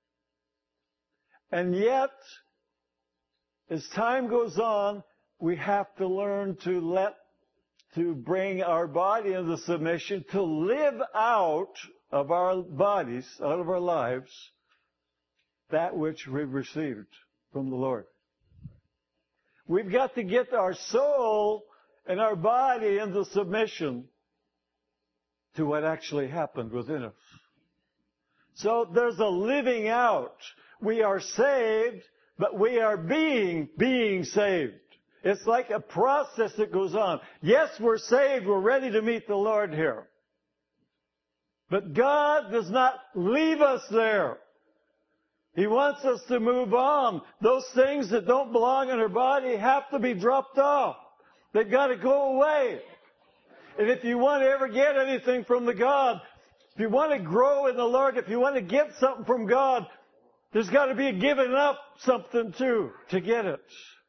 And yet, as time goes on, we have to learn to let, to bring our body into submission, to live out of our bodies, out of our lives, that which we've received from the Lord. We've got to get our soul and our body into submission to what actually happened within us. So there's a living out. We are saved, but we are being, being saved. It's like a process that goes on. Yes, we're saved. We're ready to meet the Lord here. But God does not leave us there. He wants us to move on. Those things that don't belong in our body have to be dropped off. They've got to go away. And if you want to ever get anything from the God, if you want to grow in the Lord, if you want to get something from God, there's got to be a giving up something too to get it.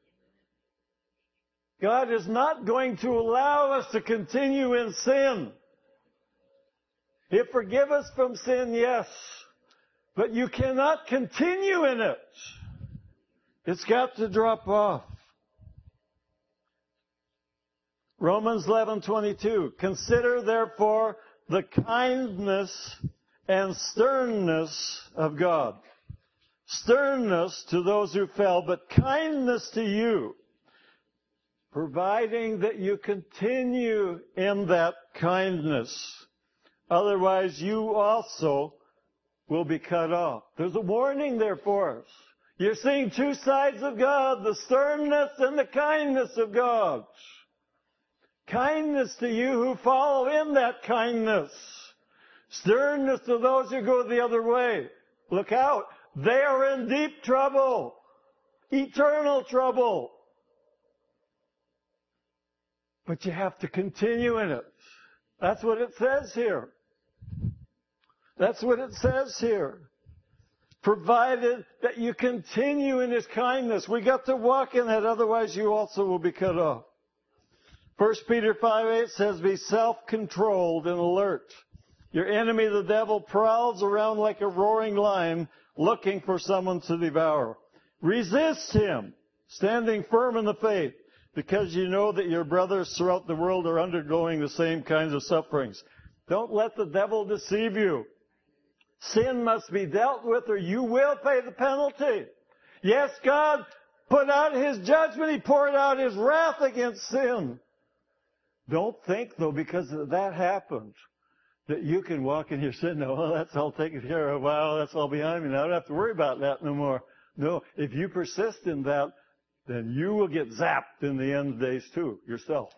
God is not going to allow us to continue in sin. He'll forgive us from sin, yes. But you cannot continue in it. It's got to drop off. Romans eleven twenty-two. Consider therefore the kindness and sternness of God. Sternness to those who fell, but kindness to you, providing that you continue in that kindness. Otherwise, you also will be cut off. There's a warning there for us. You're seeing two sides of God, the sternness and the kindness of God. Kindness to you who follow in that kindness. Sternness to those who go the other way. Look out. They are in deep trouble. Eternal trouble. But you have to continue in it. That's what it says here. That's what it says here. Provided that you continue in His kindness. We got to walk in that, otherwise you also will be cut off. First Peter five eight says, be self-controlled and alert. Your enemy, the devil, prowls around like a roaring lion looking for someone to devour. Resist him, standing firm in the faith, because you know that your brothers throughout the world are undergoing the same kinds of sufferings. Don't let the devil deceive you. Sin must be dealt with or you will pay the penalty. Yes, God put out His judgment. He poured out His wrath against sin. Don't think, though, because that happened, that you can walk in your sin now. Well, that's all taken care of. Wow, that's all behind me now. I don't have to worry about that no more. No, if you persist in that, then you will get zapped in the end days too, yourself.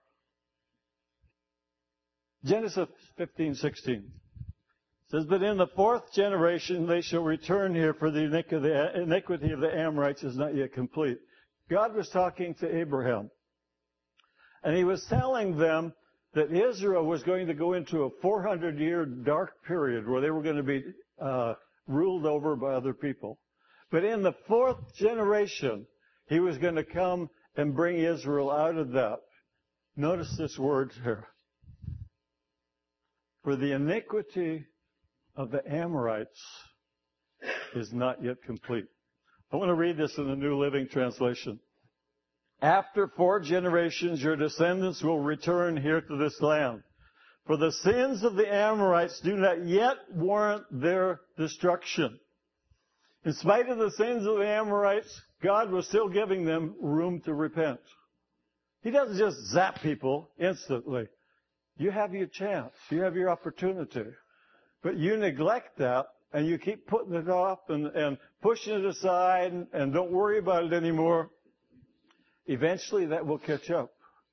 Genesis fifteen sixteen says, but in the fourth generation they shall return here, for the iniquity of the Amorites is not yet complete. God was talking to Abraham. And He was telling them that Israel was going to go into a four hundred year dark period where they were going to be uh, ruled over by other people. But in the fourth generation, He was going to come and bring Israel out of that. Notice this word here. For the iniquity of the Amorites is not yet complete. I want to read this in the New Living Translation. After four generations, your descendants will return here to this land. For the sins of the Amorites do not yet warrant their destruction. In spite of the sins of the Amorites, God was still giving them room to repent. He doesn't just zap people instantly. You have your chance. You have your opportunity. But you neglect that, and you keep putting it off and, and pushing it aside and, and don't worry about it anymore. Eventually that will catch up.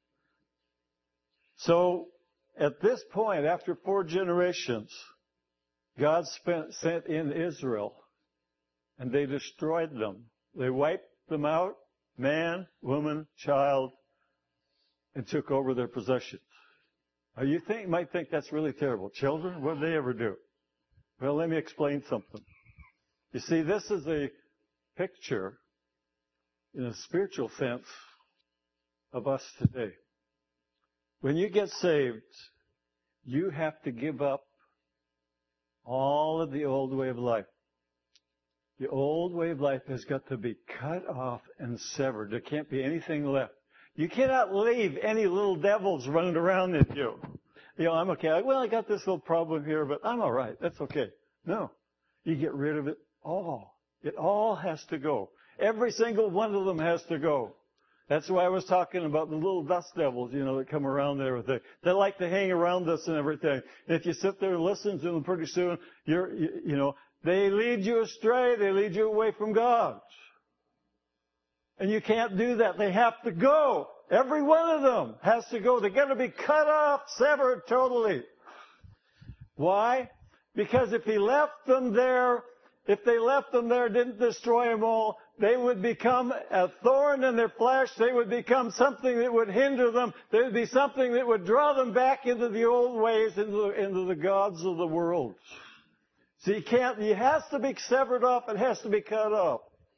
So at this point, after four generations, God spent, sent in Israel, and they destroyed them. They wiped them out, man, woman, child, and took over their possessions. Now you think, might think that's really terrible. Children, what did they ever do? Well, let me explain something. You see, this is a picture, in a spiritual sense, of us today. When you get saved, you have to give up all of the old way of life. The old way of life has got to be cut off and severed. There can't be anything left. You cannot leave any little devils running around in you. You know, I'm okay. Well, I got this little problem here, but I'm all right. That's okay. No. You get rid of it all. It all has to go. Every single one of them has to go. That's why I was talking about the little dust devils, you know, that come around and everything. They like to hang around us and everything. And if you sit there and listen to them, pretty soon, you're, you, you know, they lead you astray. They lead you away from God. And you can't do that. They have to go. Every one of them has to go. They're going to be cut off, severed totally. Why? Because if He left them there, if they left them there, didn't destroy them all, they would become a thorn in their flesh. They would become something that would hinder them. There would be something that would draw them back into the old ways, into the, into the gods of the world. So you can't, it has to be severed off. It has to be cut off.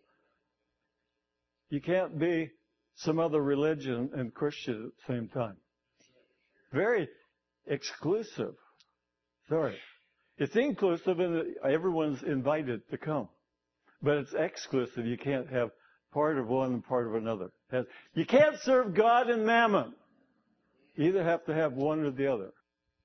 You can't be some other religion and Christian at the same time. Very exclusive. Sorry. It's inclusive and everyone's invited to come. But it's exclusive. You can't have part of one and part of another. You can't serve God and mammon. You either have to have one or the other.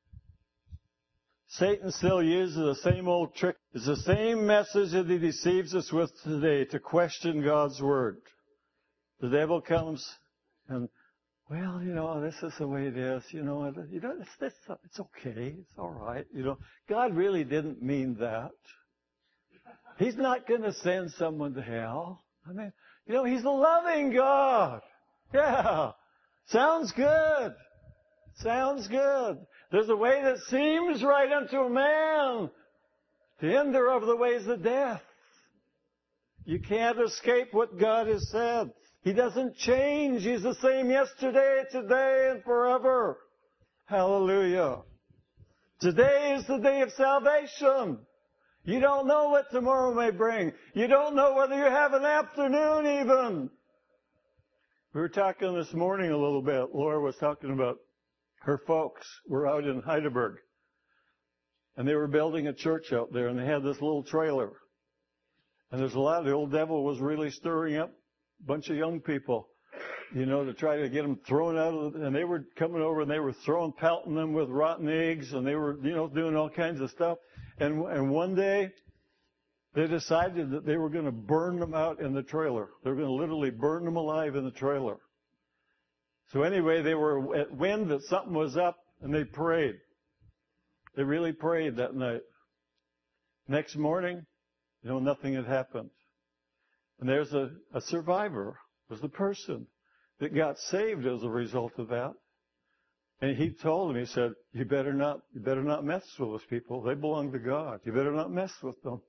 Satan still uses the same old trick. It's the same message that he deceives us with today, to question God's Word. The devil comes and, well, you know, this is the way it is. You know, you know, it's, it's, it's okay. It's all right. You know, God really didn't mean that. He's not going to send someone to hell. I mean, you know, He's a loving God. Yeah. Sounds good. Sounds good. There's a way that seems right unto a man, the end thereof the ways of death. You can't escape what God has said. He doesn't change. He's the same yesterday, today, and forever. Hallelujah. Today is the day of salvation. You don't know what tomorrow may bring. You don't know whether you have an afternoon even. We were talking this morning a little bit. Laura was talking about her folks were out in Heidelberg. And they were building a church out there, and they had this little trailer. And there's a lot, the old devil was really stirring up a bunch of young people, you know, to try to get them thrown out of the, and they were coming over and they were throwing, pelting them with rotten eggs, and they were, you know, doing all kinds of stuff. And, and one day, they decided that they were going to burn them out in the trailer. They were going to literally burn them alive in the trailer. So anyway, they were at wind that something was up, and they prayed. They really prayed that night. Next morning, you know, nothing had happened. And there's a, a survivor, was the person that got saved as a result of that. And he told him, he said, you better not, you better not mess with those people. They belong to God. You better not mess with them.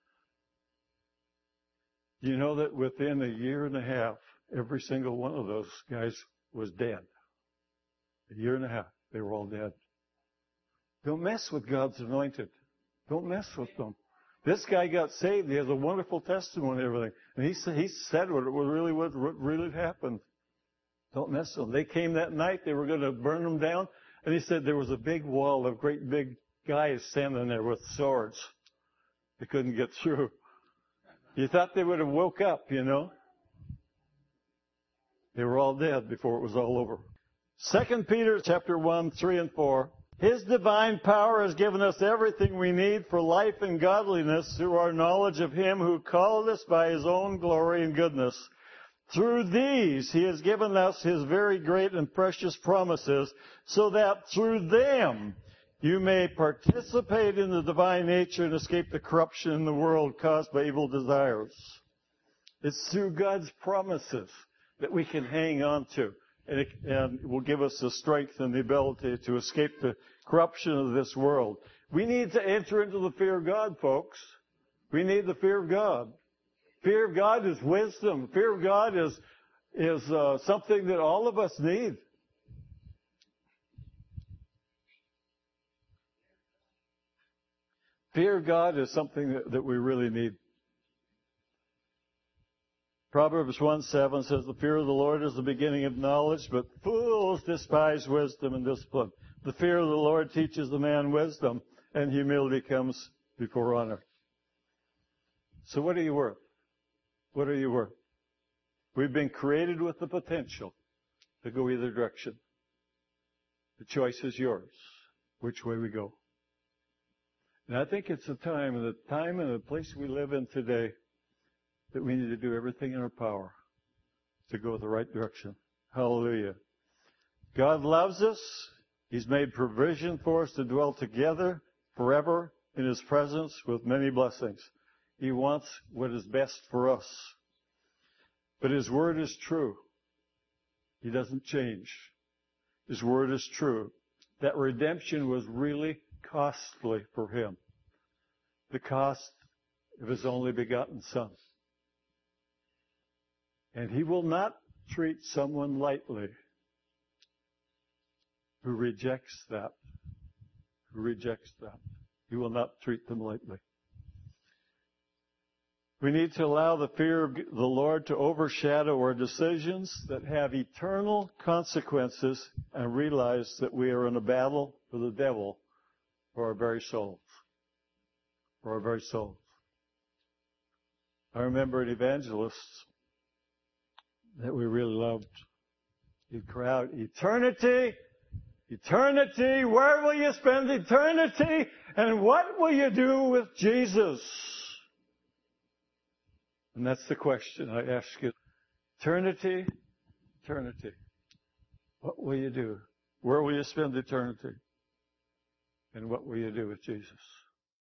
You know that within a year and a half, every single one of those guys was dead. A year and a half, they were all dead. Don't mess with God's anointed. Don't mess with them. This guy got saved. He has a wonderful testimony and everything. And he said, he said what it was really, what really happened. Don't mess with them. They came that night. They were going to burn them down. And he said there was a big wall of great big guys standing there with swords. They couldn't get through. You thought they would have woke up, you know. They were all dead before it was all over. Second Peter chapter one, three and four. His divine power has given us everything we need for life and godliness through our knowledge of Him who called us by His own glory and goodness. Through these He has given us His very great and precious promises, so that through them you may participate in the divine nature and escape the corruption in the world caused by evil desires. It's through God's promises that we can hang on to. And it, and it will give us the strength and the ability to escape the corruption of this world. We need to enter into the fear of God, folks. We need the fear of God. Fear of God is wisdom. Fear of God is, is uh, something that all of us need. Fear of God is something that, that we really need. Proverbs one seven says, the fear of the Lord is the beginning of knowledge, but fools despise wisdom and discipline. The fear of the Lord teaches the man wisdom, and humility comes before honor. So what are you worth? What are you worth? We've been created with the potential to go either direction. The choice is yours, which way we go. And I think it's the time, and the time and the place we live in today, that we need to do everything in our power to go the right direction. Hallelujah. God loves us. He's made provision for us to dwell together forever in His presence with many blessings. He wants what is best for us. But His Word is true. He doesn't change. His Word is true. That redemption was really costly for Him. The cost of His only begotten Son. And He will not treat someone lightly who rejects that. Who rejects that. He will not treat them lightly. We need to allow the fear of the Lord to overshadow our decisions that have eternal consequences and realize that we are in a battle with the devil for our very souls. For our very souls. I remember an evangelist that we really loved. He'd cry out, eternity Eternity, where will you spend eternity? And what will you do with Jesus? And that's the question I ask you. Eternity, eternity. What will you do? Where will you spend eternity? And what will you do with Jesus?